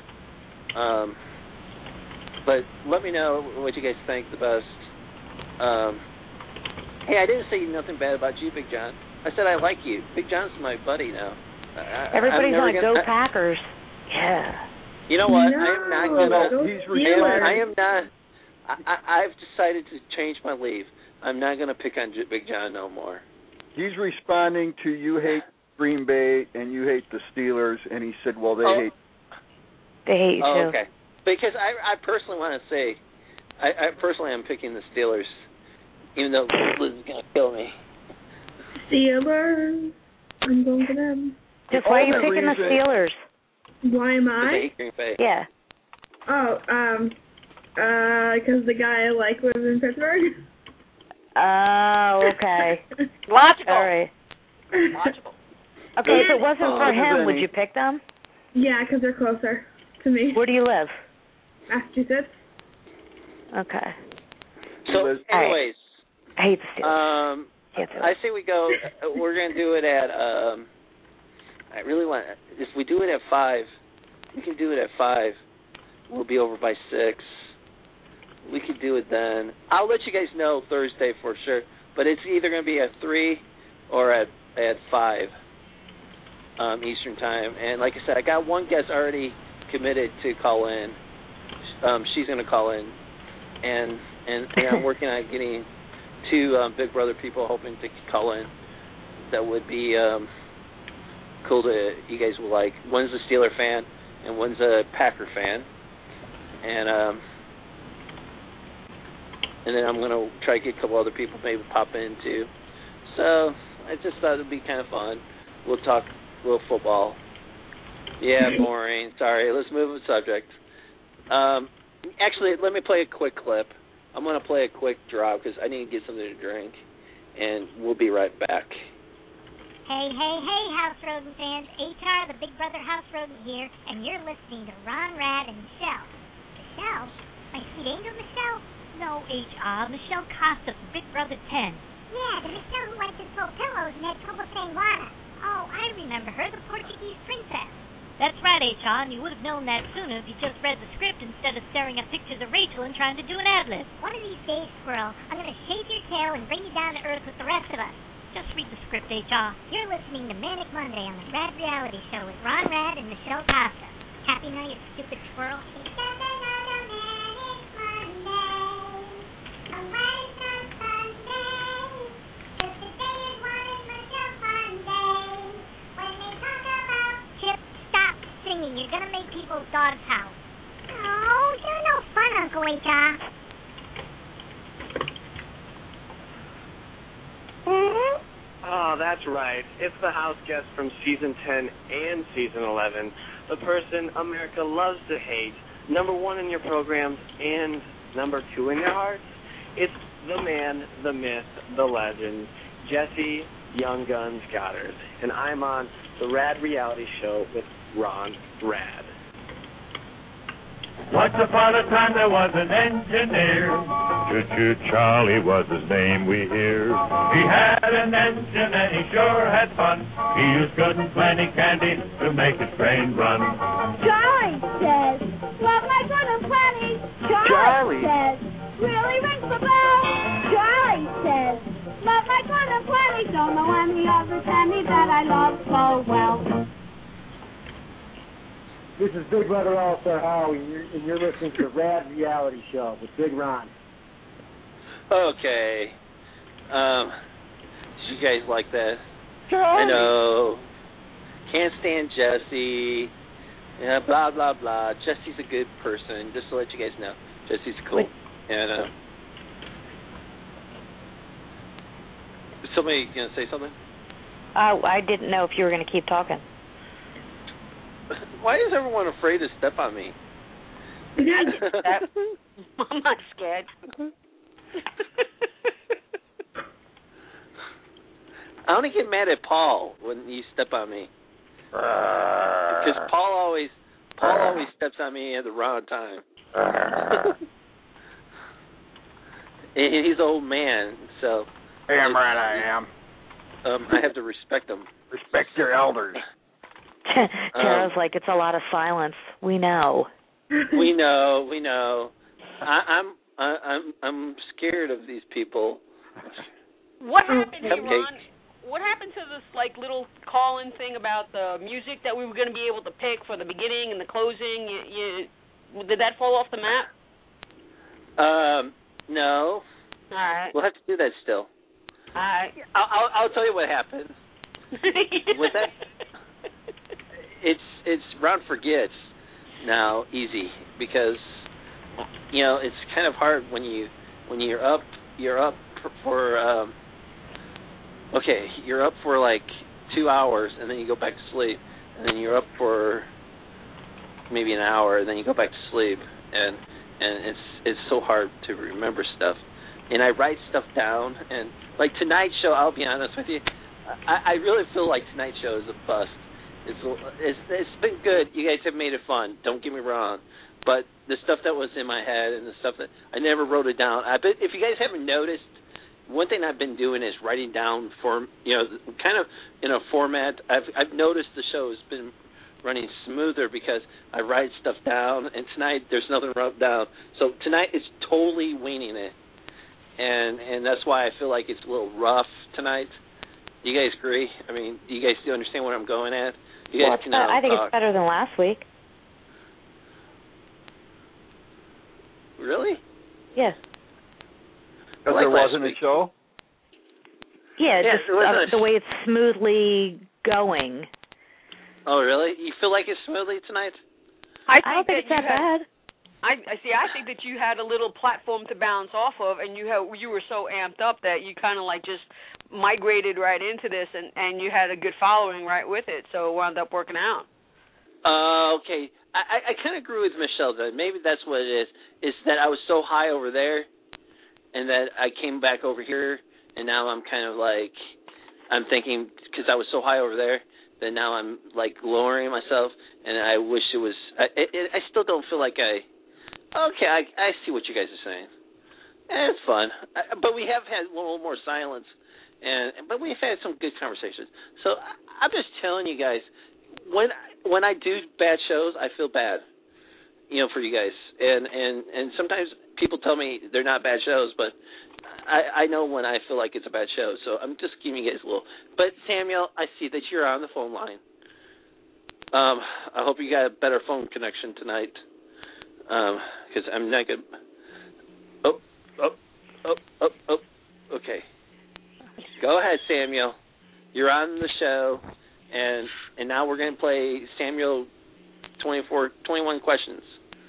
But let me know what you guys think the best. Hey, I didn't say nothing bad about you, Big John. I said I like you. Big John's my buddy now. Everybody's like, go Packers. Yeah. You know what? No, I am not gonna. He's responding. I am not. I've decided to change my leave. I'm not gonna pick on Big John no more. He's responding to you hate Green Bay and you hate the Steelers, and he said, well, they hate. They hate you too. Okay. Because I personally want to say, I personally am picking the Steelers, even though Liz is gonna kill me. Steelers. I'm going for them. Just why are you picking the Steelers? Why am I? I hate Green Bay. Yeah. Oh, because the guy I like lives in Pittsburgh. Oh, okay. Logical. All right. Logical. Okay, if it wasn't for him, would you pick them? Yeah, because they're closer to me. Where do you live? Massachusetts. Okay. So, anyways, I hate the Steelers. I say we go. We're gonna do it at. I really want. If we do it at 5, we can do it at 5. We'll be over by 6. We could do it then. I'll let you guys know Thursday for sure. But it's either going to be at 3 or at 5 Eastern time. And like I said, I got one guest already committed to call in. She's going to call in, and I'm working on getting 2 Big Brother people hoping to call in. That would be cool to you guys will like. One's a Steeler fan and one's a Packer fan, and then I'm going to try to get a couple other people maybe pop in too. So I just thought it would be kind of fun. We'll talk a little football. Yeah, boring. Sorry. Let's move the subject. Actually, let me play a quick clip. I'm going to play a quick drop because I need to get something to drink, and we'll be right back. Hey, House Rodent fans. HR, the Big Brother House Rodent here, and you're listening to Ron, Rad, and Michelle. Michelle? My sweet angel Michelle? No, HR. Michelle Costa from Big Brother 10. Yeah, the Michelle who likes to throw pillows and had trouble saying water. Oh, I remember her, the Portuguese princess. That's right, HR, and you would have known that sooner if you just read the script instead of staring at pictures of Rachel and trying to do an ad-lib. One of these days, Squirrel, I'm going to shave your tail and bring you down to earth with the rest of us. Just read the script, HR. You're listening to Manic Monday on the Rad Reality Show with Ron Rad and Michelle Costa. Happy New Year, stupid squirrel. It's another Manic Monday. Oh, why is it Sunday? Just today is one of Michelle Monday. When they talk about... Chip, stop singing. You're going to make people's dogs howl. Oh, you're no fun, Uncle HR. Oh, that's right. It's the house guest from Season 10 and Season 11. The person America loves to hate. Number 1 in your programs and number 2 in your hearts. It's the man, the myth, the legend, Jesse Young Guns Goddard. And I'm on the Rad Reality Show with Ron Rad. Once upon a time there was an engineer. Choo-choo Charlie was his name, we hear. He had an engine and he sure had fun. He used good and plenty candy to make his train run. Charlie says, love my good and plenty. Charlie says, really rings the bell. Charlie says, Love my one plenty, don't know any other Penny that I love so well. This is Big Brother All-Star Howie, and you're listening to the Rad Reality Show with Big Ron. Okay. Did you guys like that? Sure. I know. Can't stand Jesse. Yeah, blah, blah, blah. Jesse's a good person. Just to let you guys know. Jesse's cool. And, somebody going to say something? I didn't know if you were going to keep talking. Why is everyone afraid to step on me? I'm not scared. I only get mad at Paul when you step on me. Because Paul always steps on me at the wrong time. And he's an old man, so... Damn right I am. I have to respect him. Respect your elders. Tara's like, it's a lot of silence. We know. We know. I'm scared of these people. What happened, Ron? What happened to this little call-in thing about the music that we were going to be able to pick for the beginning and the closing? Did that fall off the map? No. All right. We'll have to do that still. All right. I'll tell you what happened. With that, it's Ron forgets now easy because it's kind of hard when you're up for okay, you're up for like 2 hours and then you go back to sleep, and then you're up for maybe an hour and then you go back to sleep, and it's so hard to remember stuff. And I write stuff down, and like tonight's show, I'll be honest with you, I really feel like tonight's show is a bust. It's been good. You guys have made it fun. Don't get me wrong, but the stuff that was in my head and the stuff that I never wrote it down. But if you guys haven't noticed, one thing I've been doing is writing down kind of in a format. I've noticed the show has been running smoother because I write stuff down, and tonight there's nothing wrote down. So tonight it's totally winging it, and that's why I feel like it's a little rough tonight. Do you guys agree? I mean, do you guys still understand what I'm going at? You guys I think it's better than last week. Really? Yeah. Because there wasn't a show? Yeah, just the way it's smoothly going. Oh, really? You feel like it's smoothly tonight? I don't think it's that bad. I think that you had a little platform to bounce off of, and you were so amped up that you kind of like just migrated right into this, and you had a good following right with it, so it wound up working out. Okay. I kind of agree with Michelle, though. Maybe that's what it is. It's that I was so high over there, and that I came back over here, and now I'm kind of like, I'm thinking, because I was so high over there, that now I'm like lowering myself, and I wish it was, I still don't feel like okay, I see what you guys are saying. It's fun. But we have had a little more silence, but we've had some good conversations. So I'm just telling you guys, when I do bad shows, I feel bad, for you guys. And sometimes people tell me they're not bad shows, but I know when I feel like it's a bad show. So I'm just giving you guys a little. But Samuel, I see that you're on the phone line. I hope you got a better phone connection tonight. Because I'm not going to... Okay. Go ahead, Samuel. You're on the show, and now we're going to play Samuel 21 questions.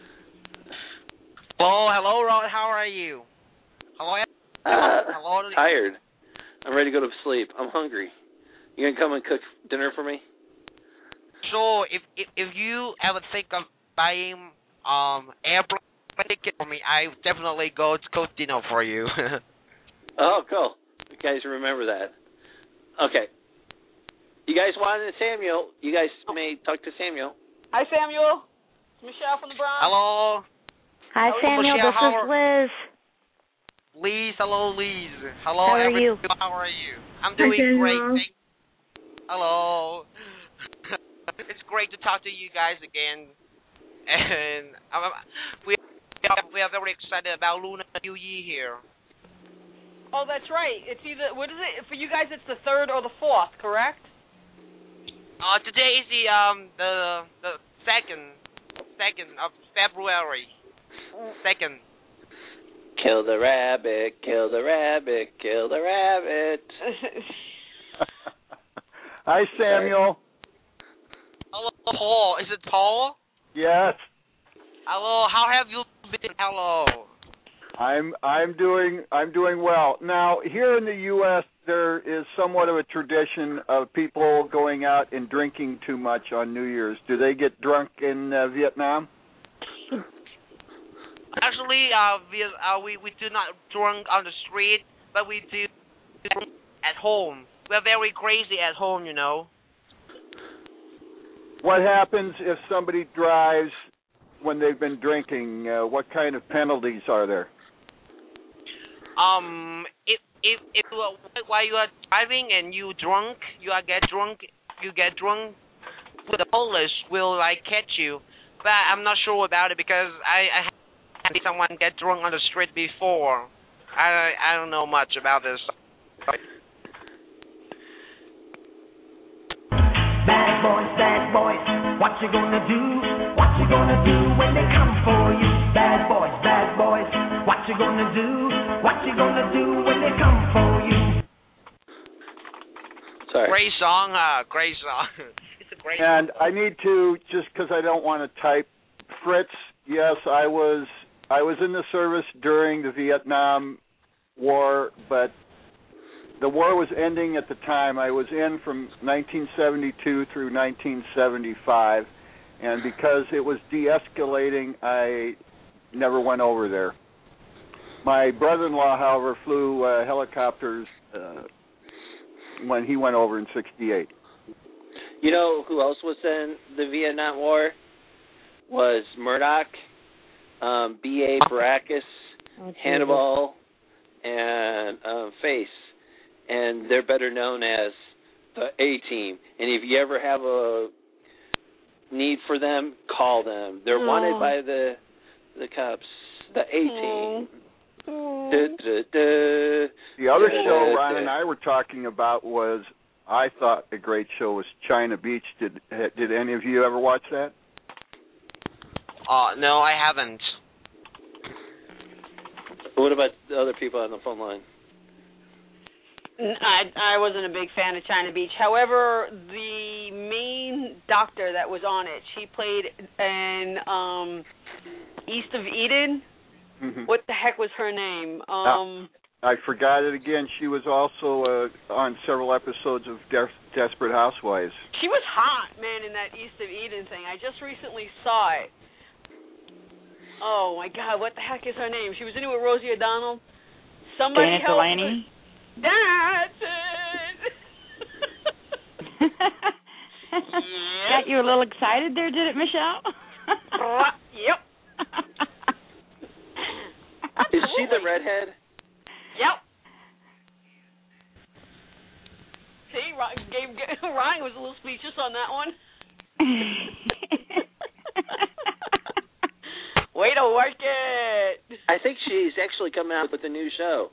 Hello, Rod. How are you? Hello. Tired. I'm ready to go to sleep. I'm hungry. You going to come and cook dinner for me? So, if you ever think of buying airplane ticket for me, I definitely go to cook dinner for you. Oh, cool. You guys remember that. Okay. You guys wanted Samuel. You guys may talk to Samuel. Hi, Samuel. It's Michelle from the Bronx. Hello. Hi, Samuel. Michelle, this is Liz. Liz, hello, Liz. Hello, how are you? How are you? I'm doing great. Hello. It's great to talk to you guys again. And we are very excited about Lunar New Year here. Oh, that's right. It's either, what is it? For you guys, it's the 3rd or the 4th, correct? Today is the 2nd of February. 2nd. Kill the rabbit, kill the rabbit, kill the rabbit. Hi, Samuel. Hello, Paul. Is it Paul? Yes. Hello. How have you been? Hello. I'm doing well. Now, here in the U.S., there is somewhat of a tradition of people going out and drinking too much on New Year's. Do they get drunk in Vietnam? Actually, we do not drink on the street, but we do at home. We're very crazy at home, you know. What happens if somebody drives when they've been drinking? What kind of penalties are there? If while you are driving and you get drunk, the police will catch you. But I'm not sure about it because I had someone get drunk on the street before. I don't know much about this. Bad boys, what you gonna do? What you gonna do when they come for you? Bad boys, what you gonna do? What you gonna do when they come for you? Sorry. Great song, great song. It's a great and song. I need to, just because I don't want to type, Fritz, yes, I was in the service during the Vietnam War, but the war was ending at the time. I was in from 1972 through 1975, and because it was de-escalating, I never went over there. My brother-in-law, however, flew helicopters when he went over in '68. You know who else was in the Vietnam War? Was Murdoch, B.A. Baracus, Hannibal, and Face. And they're better known as the A-Team. And if you ever have a need for them, call them. They're wanted by the cops. The A-Team. The other show Ron and I were talking about was, I thought a great show was China Beach. Did any of you ever watch that? No, I haven't. What about the other people on the phone line? I wasn't a big fan of China Beach. However, the main doctor that was on it, she played in East of Eden. Mm-hmm. What the heck was her name? I forgot it again. She was also on several episodes of Desperate Housewives. She was hot, man, in that East of Eden thing. I just recently saw it. Oh, my God, what the heck is her name? She was in it with Rosie O'Donnell. Somebody Janet Delaney? That's it. Got you a little excited there, did it, Michelle? Yep. Is she the redhead? Yep. See, Ryan was a little speechless on that one. Way to work it. I think she's actually coming out with a new show.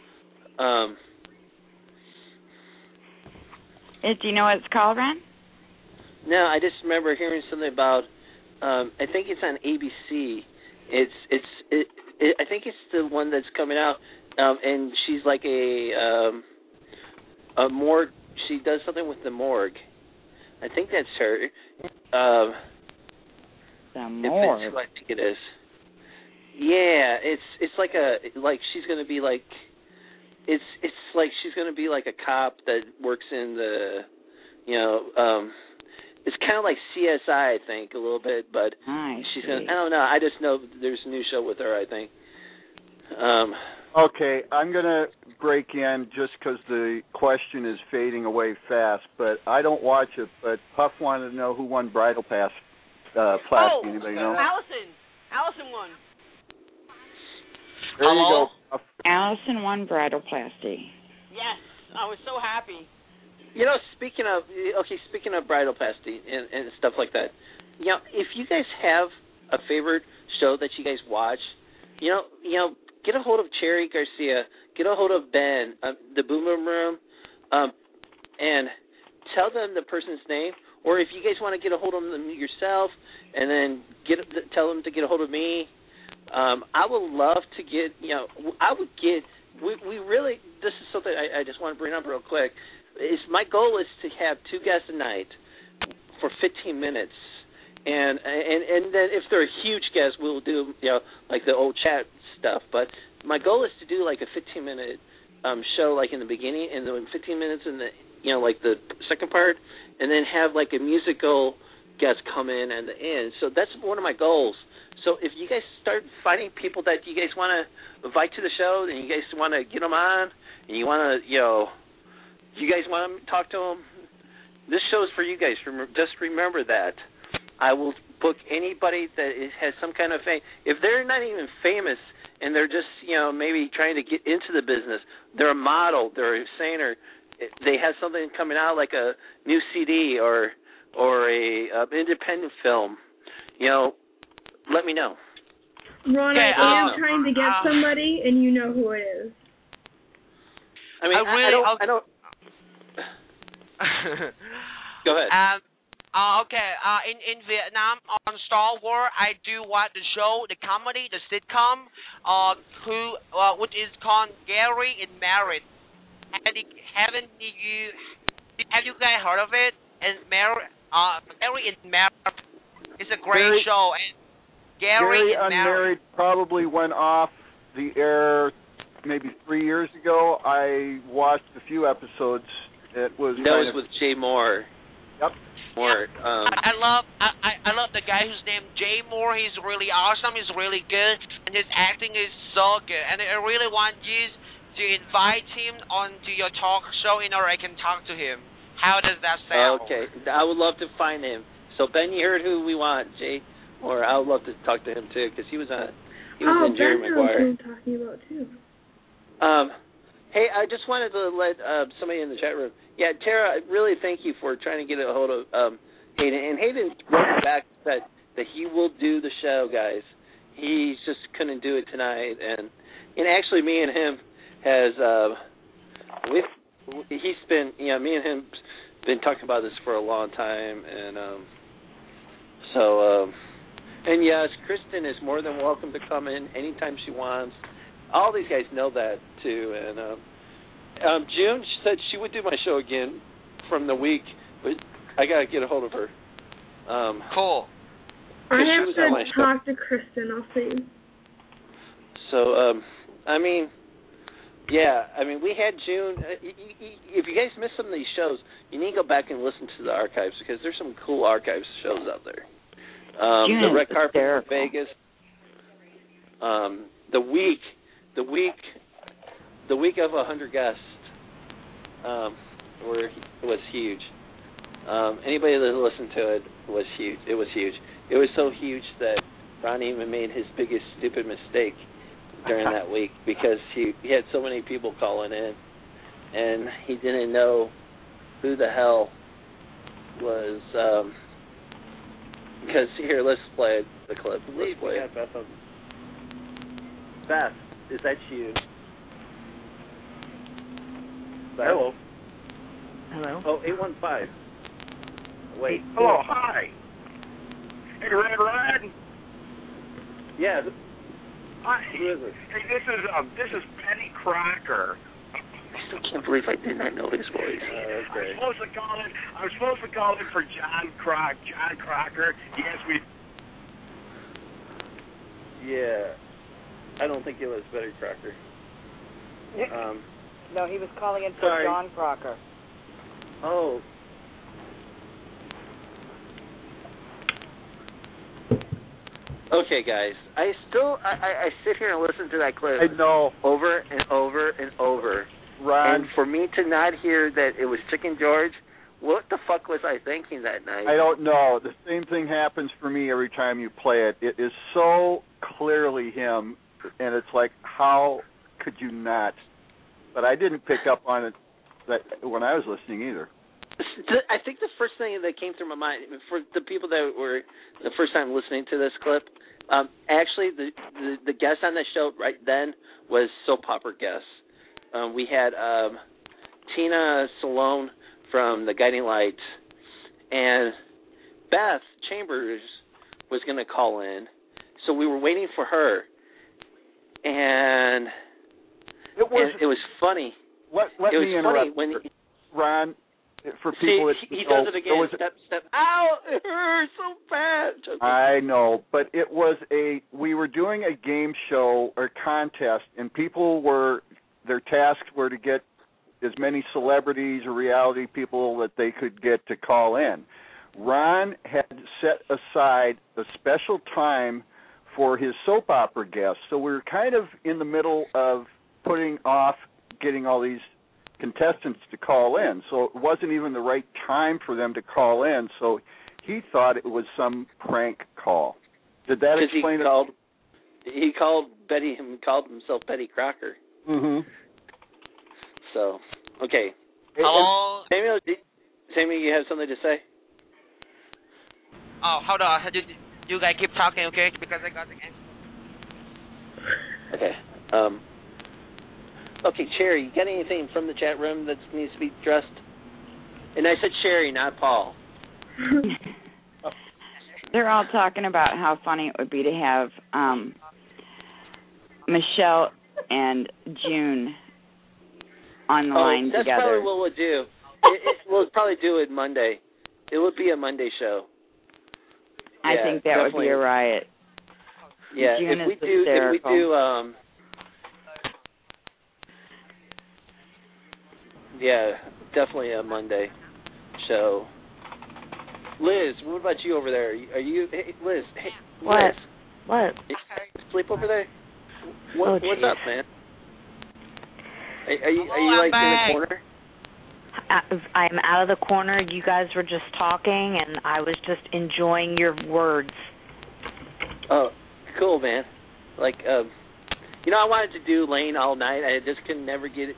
Do you know what it's called, Ron? No, I just remember hearing something about. I think it's on ABC. I think it's the one that's coming out, and she's like a morgue. She does something with the morgue. I think that's her. The morgue. If it's, I think it is. Yeah, it's like she's gonna be like. It's like she's going to be like a cop that works in the, it's kind of like CSI, I think, a little bit, but she's going to, I don't know, I just know there's a new show with her, I think. Okay, I'm going to break in just because the question is fading away fast, but I don't watch it, but Puff wanted to know who won Bridal Pass. Plasty. Anybody know? Allison won. There you go. Allison won Bridalplasty. Yes, I was so happy. Speaking of Bridalplasty and stuff like that, if you guys have a favorite show that you guys watch, give get a hold of Cherry Garcia, get a hold of Ben, the Boom Boom Room, and tell them the person's name. Or if you guys want to get a hold of them yourself, and then tell them to get a hold of me. I would love to get, we really, this is something I just want to bring up real quick. My goal is to have 2 guests a night for 15 minutes. And then if they're huge guests, we'll do, like the old chat stuff. But my goal is to do like a 15-minute show, like in the beginning, and then 15 minutes in the, like the second part, and then have like a musical guest come in at the end. So that's one of my goals. So if you guys start finding people that you guys want to invite to the show, and you guys want to get them on, and you want to, you guys want to talk to them, this show is for you guys. Just remember that. I will book anybody that has some kind of fame. If they're not even famous and they're just, maybe trying to get into the business, they're a model, they're a singer, they have something coming out like a new CD or a independent film, let me know. Ron, okay, I am trying to get somebody, and you know who it is. I mean, I don't. Go ahead. Okay. In Vietnam on Star Wars, I do watch the show, the comedy, the sitcom, which is called Gary and Married. Have you guys heard of it? And Gary and Married is a great show. And Gary and Unmarried probably went off the air maybe 3 years ago. I watched a few episodes. That was with Jay Moore. Yep. Moore. I love the guy who's named Jay Moore. He's really awesome. He's really good, and his acting is so good. And I really want you to invite him onto your talk show in order I can talk to him. How does that sound? Okay, I would love to find him. So Ben, you heard who we want, Jay Moore. I would love to talk to him too, because he was in Jerry Maguire. Ben knows who I'm talking about too. Hey, I just wanted to let somebody in the chat room. Yeah, Tara, I really thank you for trying to get a hold of Hayden. And Hayden wrote back that he will do the show, guys. He just couldn't do it tonight. And actually, me and him he's been, me and him been talking about this for a long time. And and yes, Kristen is more than welcome to come in anytime she wants. All these guys know that too, and June said she would do my show again from the week, but I gotta get a hold of her. Cool. I have to talk to Kristen. I'll see. So, we had June. If you guys missed some of these shows, you need to go back and listen to the archives, because there's some cool archives shows out there. The red carpet in Vegas. The week of 100 guests was huge. Anybody that listened to it was huge. It was huge. It was so huge that Ron even made his biggest stupid mistake during that week, because he had so many people calling in, and he didn't know who the hell was. Because here, let's play the clip. Let's play it. Beth, is that you? Hello. Hello. Oh, 815. Wait. Hello, hi. Hey, Red Rod. Yeah. Hi. Who is it? Hey, this is Penny Crocker. I still can't believe I did not know his voice. Okay. I was supposed to call in for John Crocker. He asked me. Yeah. I don't think it was Betty Crocker. No, he was calling in for John Crocker. Oh. Okay, guys. I sit here and listen to that clip. I know. Over and over and over. Ron. And for me to not hear that it was Chicken George, what the fuck was I thinking that night? I don't know. The same thing happens for me every time you play it. It is so clearly him, and it's like, how could you not? But I didn't pick up on it when I was listening either. I think the first thing that came through my mind for the people that were the first time listening to this clip, actually the guest on that show right then was soap opera guests. We had Tina Salone from The Guiding Light, and Beth Chambers was going to call in, so we were waiting for her, and it was funny. Let me interrupt, when Ron. For people, he does it again. Step. Ow! It hurts so bad. Okay. I know, but it was we were doing a game show or contest, and their tasks were to get as many celebrities or reality people that they could get to call in. Ron had set aside a special time for his soap opera guests, so we were kind of in the middle of putting off getting all these contestants to call in, so it wasn't even the right time for them to call in, so he thought it was some prank call. Did that explain it? He called himself Betty Crocker. Mm-hmm. So, okay. Hello? Samuel, you have something to say? Oh, hold on. You guys keep talking, okay? Because I got the answer. Okay. Okay, Cherry, you got anything from the chat room that needs to be addressed? And I said Cherry, not Paul. They're all talking about how funny it would be to have Michelle and June on the line that's together. That's probably what we'll do. We'll probably do it Monday. It would be a Monday show. I think that definitely would be a riot. Yeah, June if we do, yeah, definitely a Monday show. Liz, what about you over there? Are you, hey, Liz? Hey, what? Liz. What? Sleep over there? What's up, man? Are you like back. in the corner? I'm out of the corner. You guys were just talking, and I was just enjoying your words. Oh, cool, man. Like, I wanted to do Lane all night. I just could never get it.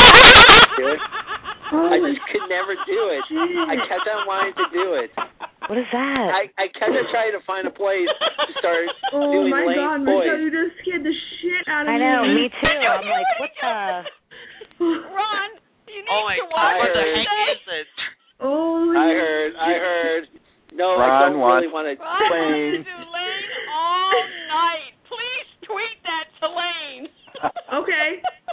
I just could never do it. I kept on wanting to do it. What is that? I kept on trying to find a place to start doing Lane's voice. Oh, my God, Michelle, you just scared the shit out of me. I know, me too. I'm like, what the? Ron, you need to watch what the heck is it? I heard. No, Ron I don't really want to. Ron wants to do Lane all night. Please tweet that to Lane. Okay.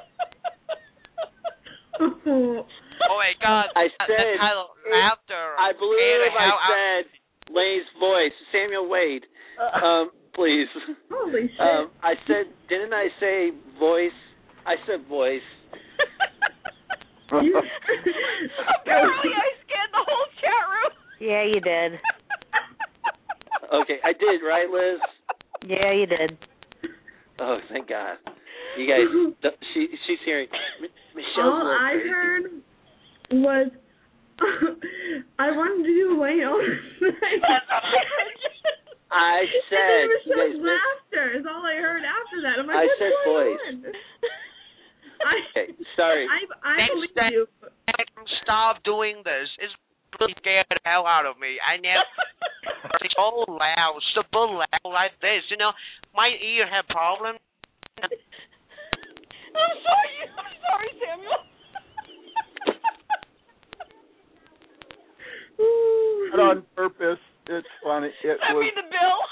Oh my God! I said that kind of laughter. I believe I said Lane's voice. Samuel Wade, please. Holy shit! I said, didn't I say voice? I said voice. Apparently, I scanned the whole chat room. Yeah, you did. Okay, I did, right, Liz? Yeah, you did. Oh, thank God. You guys, she's hearing. Michelle's all I heard was I wanted to do Lane all night. I said. And then Michelle's laughter is all I heard after that. I'm like, I what's said going voice. on? Okay, sorry. I believe you. Stop doing this. It's really scared the hell out of me. I never so loud, super loud like this. My ear have problem. I'm sorry, Samuel. Not on purpose. It's funny. I mean the bill.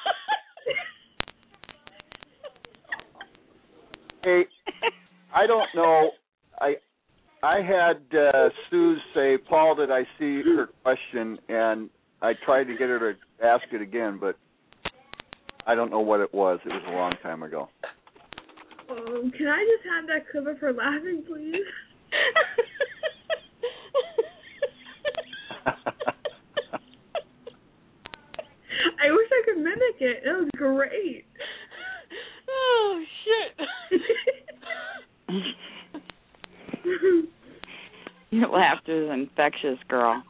Hey, I don't know. I had Sue say, Paul, did I see her question? And I tried to get her to ask it again, but I don't know what it was. It was a long time ago. Can I just have that clip of her laughing, please? I wish I could mimic it. It was great. Oh, shit. Your laughter is infectious, girl.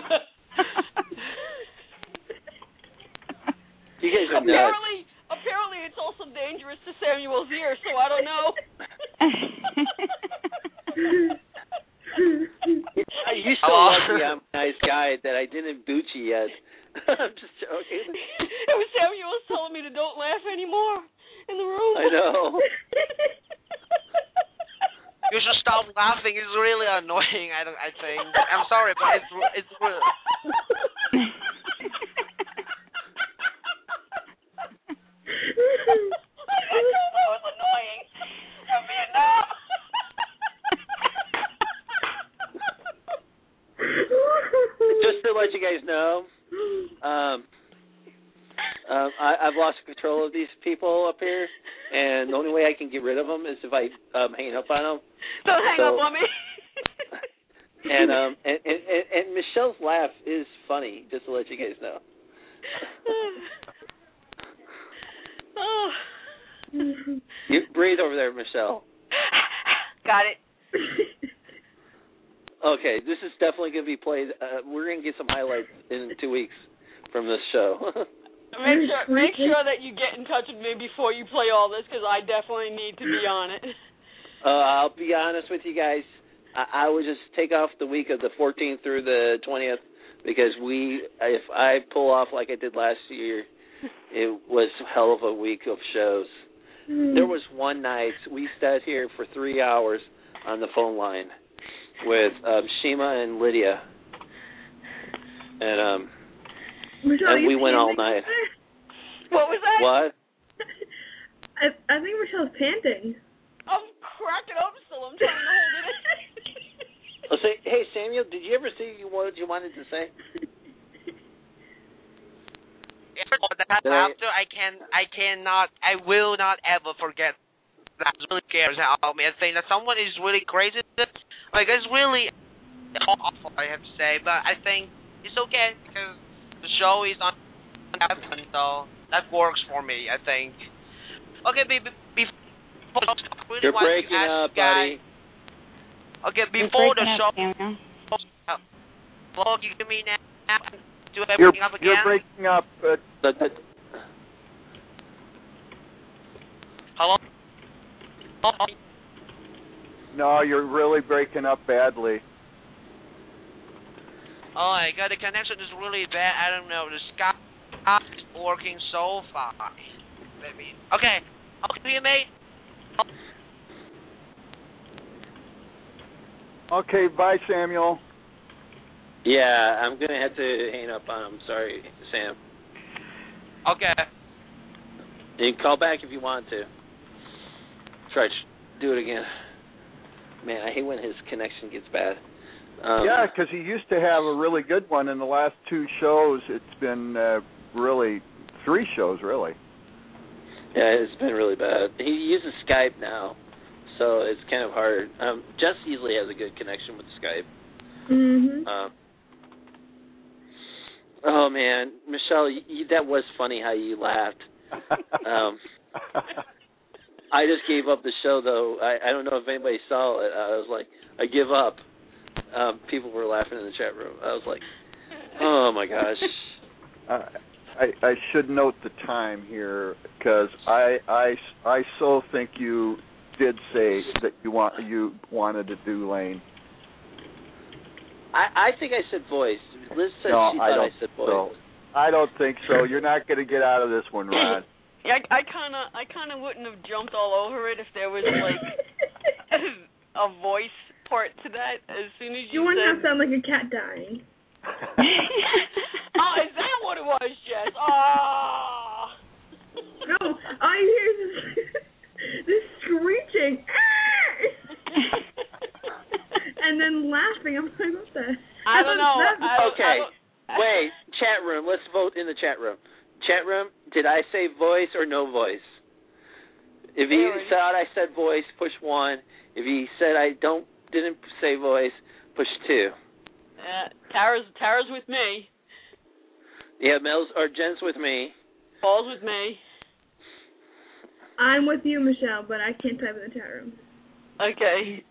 You guys are nuts. Apparently it's also dangerous to Samuel's ear, so I don't know. You still lucky nice guy that I didn't boot you yet. I'm just joking. It was Samuel was telling me to don't laugh anymore in the room. I know. You should stop laughing. It's really annoying. I think. I'm sorry, but it's real. I told that was annoying. From Vietnam. Just to let you guys know, I've lost control of these people up here, and the only way I can get rid of them is if I hang up on them. Don't hang up on me. and Michelle's laugh is funny. Just to let you guys know. You breathe over there, Michelle. Got it. Okay, this is definitely going to be played. We're going to get some highlights in 2 weeks from this show. Make sure that you get in touch with me before you play all this, because I definitely need to be on it. I'll be honest with you guys. I would just take off the week of the 14th through the 20th, because if I pull off like I did last year, it was a hell of a week of shows. There was one night we sat here for 3 hours on the phone line with Shima and Lydia, and we went all night. What was that? What? I think Michelle's panting. I'm cracking up still. I'm trying to hold it in. I'll say, hey Samuel, did you ever see what you wanted to say? After I will not ever forget. That really scares me. I think that someone is really crazy. Like, it's really awful, I have to say, but I think it's okay because the show is on heaven, so that works for me, I think. Okay, before really you're breaking up, buddy. Okay, before the show, can you hear me now? Do I breaking up again? You're breaking up. Hello? No, you're really breaking up badly. Oh my god, the connection is really bad. I don't know. The Skype is working so fine. Okay. Can you hear me? Okay, bye, Samuel. Yeah, I'm going to have to hang up on him. Sorry, Sam. Okay. You can call back if you want to. Try to do it again. Man, I hate when his connection gets bad. Yeah, because he used to have a really good one. In the last 2 shows, it's been really 3 shows, really. Yeah, it's been really bad. He uses Skype now, so it's kind of hard. Jess usually has a good connection with Skype. Mm-hmm. Oh, man. Michelle, that was funny how you laughed. I just gave up the show, though. I don't know if anybody saw it. I was like, I give up. People were laughing in the chat room. I was like, oh, my gosh. I should note the time here, because I so think you did say that you wanted to do Lane. I think I said voice. Liz said no, she thought I said voice. So. I don't think so. You're not going to get out of this one, Ron. Yeah, I kind of wouldn't have jumped all over it if there was like a voice part to that. As soon as you wouldn't have sound like a cat dying. Oh, is that what it was, Jess? Oh. No, I hear this screeching, and then laughing. I'm like, what the? I don't know. Okay, wait. Chat room. Let's vote in the chat room. Chat room. Did I say voice or no voice? If he thought I said voice, push 1. If he said I didn't say voice, push 2. Tara's with me. Yeah, Jen's with me. Paul's with me. I'm with you, Michelle, but I can't type in the chat room. Okay.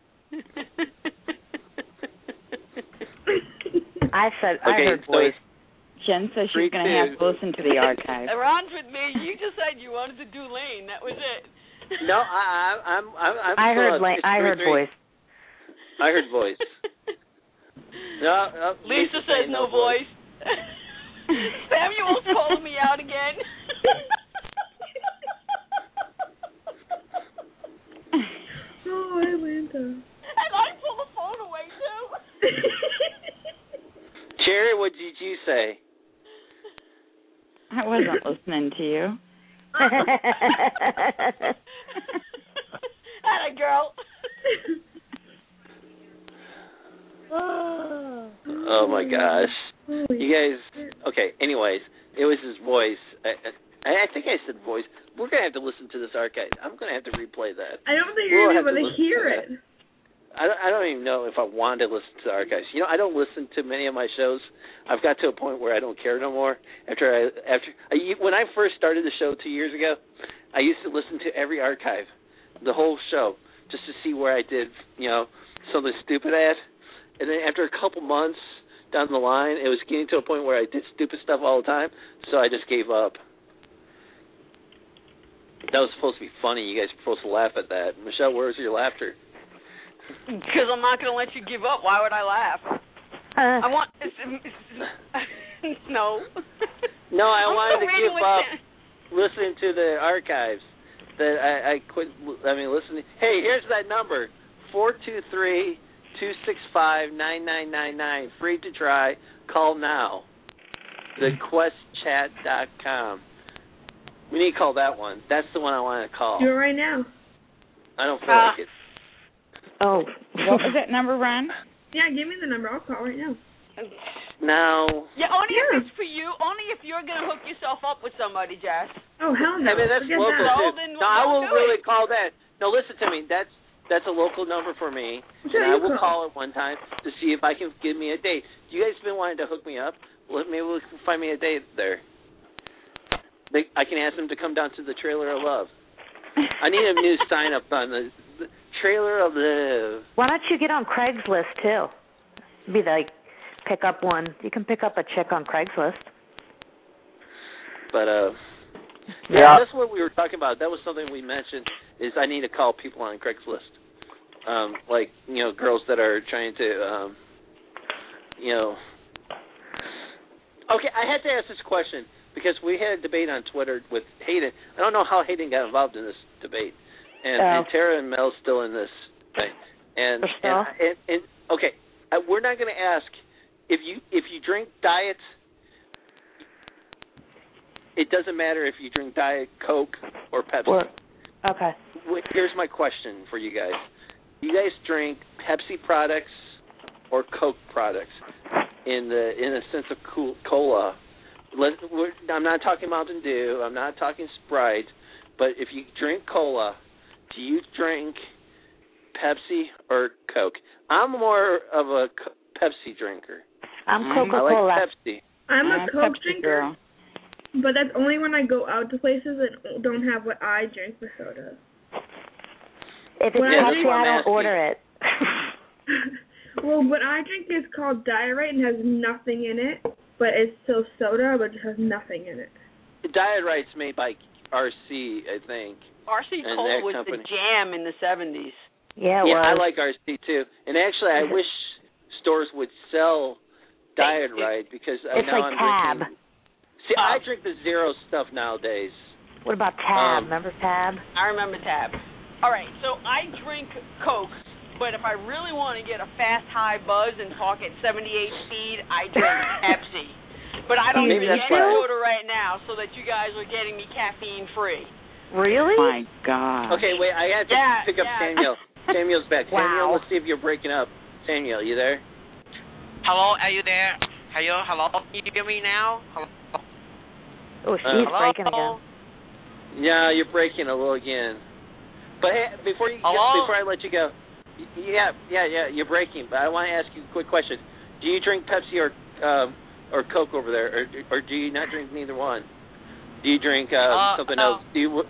I heard voice. Jen says she's going to have to listen to the archive. Ron's with me. You just said you wanted to do Lane. That was it. No, I'm I heard Lane. I heard voice. I heard voice. No, Lisa says no voice. Samuel's calling me out again. Oh, Atlanta. And I pull the phone away, too. Cherry, what did you say? I wasn't listening to you. Atta girl. Oh my gosh. You guys, okay, anyways, it was his voice. I think I said voice. We're going to have to listen to this archive. I'm going to have to replay that. I don't think you're going to be able to hear it. I don't even know if I want to listen to the archives. You know, I don't listen to many of my shows. I've got to a point where I don't care no more. When I first started the show 2 years ago, I used to listen to every archive, the whole show, just to see where I did, something stupid at. And then after a couple months down the line, it was getting to a point where I did stupid stuff all the time, so I just gave up. That was supposed to be funny. You guys were supposed to laugh at that. Michelle, where's your laughter? Because I'm not going to let you give up. Why would I laugh? I want... No. No, I wanted to give up listening to the archives. That I quit, listening. Hey, here's that number, 423-265-9999. Free to try. Call now. TheQuestChat.com. We need to call that one. That's the one I want to call. Do it right now. I don't feel like it. Oh, what was that number, Ron? Yeah, give me the number. I'll call right now. No. Yeah, only if it's for you. Only if you're going to hook yourself up with somebody, Jess. Oh, hell no. I mean, that's Forget local, that. too. No, I will really call that. No, listen to me. That's a local number for me. Sure, and I will call it one time to see if I can give me a date. You guys been wanting to hook me up? Well, maybe we can find me a date there. I can ask them to come down to the Trailer of Love. I need a new sign up on the Trailer of Love. Why don't you get on Craigslist too? Be like, pick up one. You can pick up a chick on Craigslist. But yeah, that's what we were talking about. That was something we mentioned. Is I need to call people on Craigslist, girls that are trying to, Okay, I had to ask this question. Because we had a debate on Twitter with Hayden. I don't know how Hayden got involved in this debate, and Tara and Mel's still in this thing. And okay, we're not going to ask if you drink diet. It doesn't matter if you drink Diet Coke or Pepsi. Okay. Here's my question for you guys: you guys drink Pepsi products or Coke products in a sense of cola? I'm not talking Mountain Dew. I'm not talking Sprite. But if you drink cola, do you drink Pepsi or Coke? I'm more of a Pepsi drinker. I'm Coca-Cola. I like Pepsi. I'm a Coke Pepsi drinker, girl. but that's only when I go out to places that don't have what I drink for soda. If it's Pepsi, I don't order it. Well, what I drink is called Diet Right and has nothing in it. But it's still soda, but it has nothing in it. Diet Right's made by RC, I think. RC Cola was the jam in the 70s. Yeah, I like RC too. And actually, I wish stores would sell Diet Right because it's now like I'm Tab. drinking. See, I drink the zero stuff nowadays. What about Tab? Remember Tab? I remember Tab. All right, so I drink Coke. But if I really want to get a fast, high buzz and talk at 78 speed, I drink Pepsi. But I don't drink any soda right now so that you guys are getting me caffeine free. Really? My God. Okay, wait, I had to pick up Samuel. Samuel's back. Wow. Samuel, let's see if you're breaking up. Samuel, you there? Hello, are you there? Hello? Can you hear me now? Hello? Oh, she's breaking again. Yeah, you're breaking a little again. But hey, before I let you go, yeah, you're breaking. But I want to ask you a quick question. Do you drink Pepsi or Coke over there, or do you not drink neither one? Do you drink something else? Do you?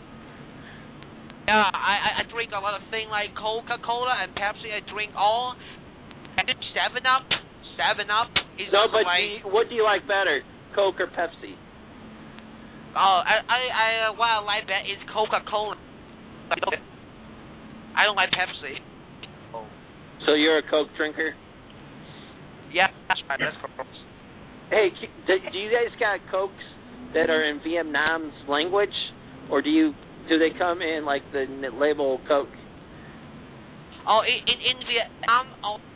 Yeah, I drink a lot of things like Coca-Cola and Pepsi. I drink all. And then 7-Up. 7-Up is no, but what do you like better, Coke or Pepsi? Oh, what I like better is Coca-Cola. I don't like Pepsi. So you're a Coke drinker? That's correct. Hey, do you guys got Cokes that are in Vietnam's language, or do they come in like the label Coke? Oh, in Vietnam,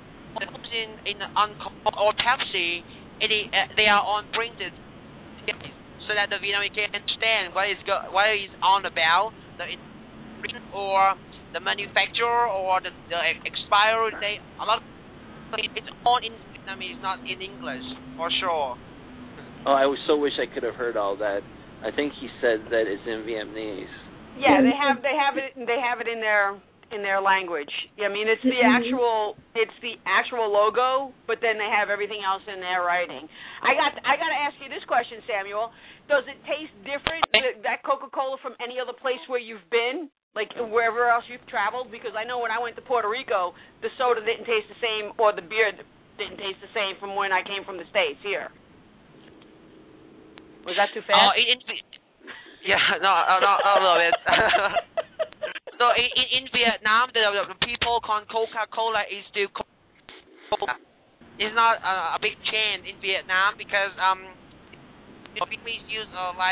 or Pepsi, they are on printed, so that the Vietnamese can understand what is on about, or the manufacturer or the expiry date. It's all in Vietnamese, not in English, for sure. Oh, I so wish I could have heard all that. I think he said that it's in Vietnamese. Yeah, they have it in their language. I mean, it's the actual logo, but then they have everything else in their writing. I got to ask you this question, Samuel. Does it taste different, that Coca-Cola, from any other place where you've been, like wherever else you've traveled? Because I know when I went to Puerto Rico, the soda didn't taste the same, or the beer didn't taste the same from when I came from the States here. Was that too fast? A little bit. So in Vietnam, the people call Coca-Cola is still Coca. It's not a big chain in Vietnam because Vietnamese use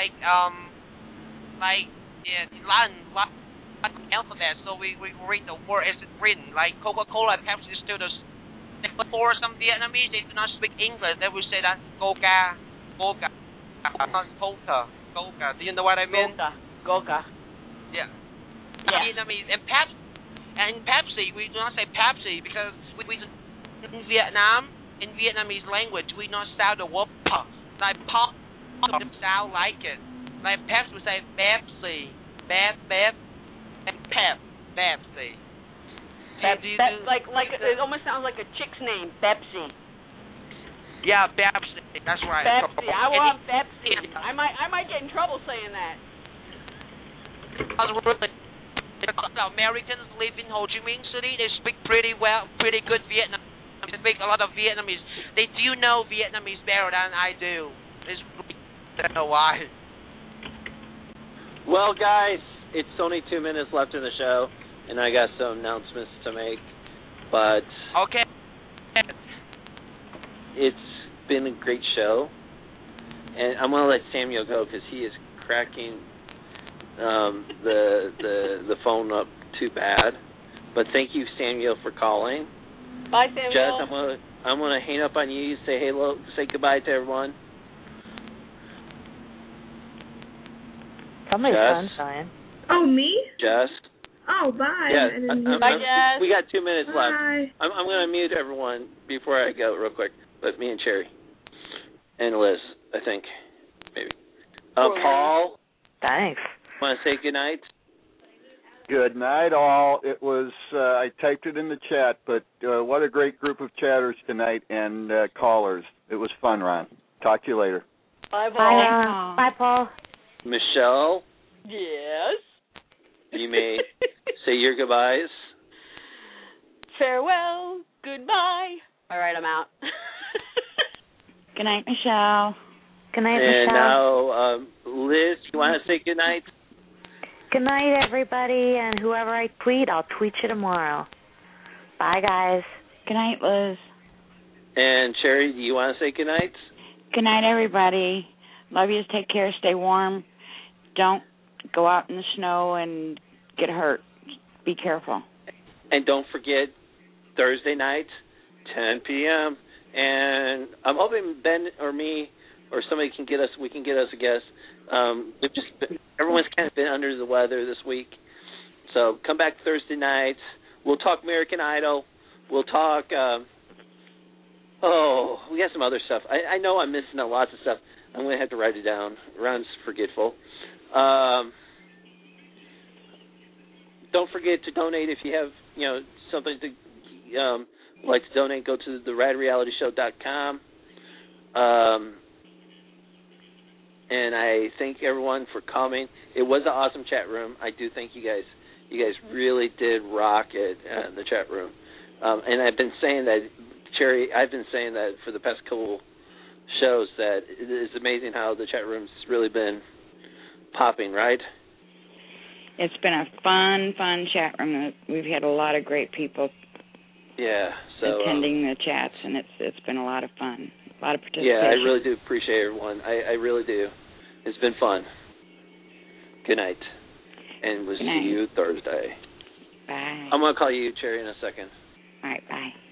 alphabet, so we read the word as it's written. Like Coca-Cola, Pepsi is still the. For some Vietnamese, they do not speak English. They will say that Coca, not Coca. Do you know what I mean? Coca. Yeah. Vietnamese and Pepsi, we do not say Pepsi because we in Vietnam, in Vietnamese language, we don't sound the word P. Like pop doesn't sound like it. Like Pepsi, we say Pepsi, Pep, and Pepsi. Like it almost sounds like a chick's name, Pepsi. Yeah, Pepsi. That's right. Pepsi. I want Pepsi. I might get in trouble saying that. Americans live in Ho Chi Minh City. They speak pretty good Vietnamese. They speak a lot of Vietnamese. They do know Vietnamese better than I do. I don't know why. Well, guys, it's only 2 minutes left in the show, and I got some announcements to make. But okay, it's been a great show, and I'm gonna let Samuel go because he is cracking the phone up too bad. But thank you, Samuel, for calling. Bye, Samuel. Jess, I'm gonna hang up on you. Say hello. Say goodbye to everyone. Somebody's phone's dying. Oh, me? Jess. Oh, bye. Yeah, bye, Jess. We got 2 minutes left. Bye. I'm going to mute everyone before I go real quick. But me and Cherry. And Liz, I think. Maybe. Paul. Thanks. Want to say goodnight? Good night, all. It was, I typed it in the chat, but what a great group of chatters tonight and callers. It was fun, Ron. Talk to you later. Bye, Paul. Bye, Paul. Michelle? Yes? You may say your goodbyes. Farewell. Goodbye. All right, I'm out. Good night, Michelle. Good night, and Michelle. Now, Liz, you want to say good night? Good night, everybody, and whoever I tweet, I'll tweet you tomorrow. Bye, guys. Good night, Liz. And Cherry, do you want to say good night? Good night, everybody. Love you. Take care. Stay warm. Don't go out in the snow and get hurt. Be careful. And don't forget, Thursday night, 10 p.m. And I'm hoping Ben or me or somebody can get us. We can get us a guest. Everyone's kind of been under the weather this week, so come back Thursday night. We'll talk American Idol. We'll talk. We got some other stuff. I know I'm missing lots of stuff. I'm going to have to write it down. Ron's forgetful. Don't forget to donate if you have something to like to donate. Go to theradrealityshow.com. And I thank everyone for coming. It was an awesome chat room. I do thank you guys. You guys really did rock it in the chat room. And I've been saying that, Cherry, I've been saying that for the past couple shows that it's amazing how the chat room's really been popping, right? It's been a fun chat room. We've had a lot of great people attending the chats, and it's been a lot of fun, a lot of participation. Yeah, I really do appreciate everyone. I really do. It's been fun. Good night, and we'll see you Thursday. Bye. I'm gonna call you, Cherry, in a second. All right, bye.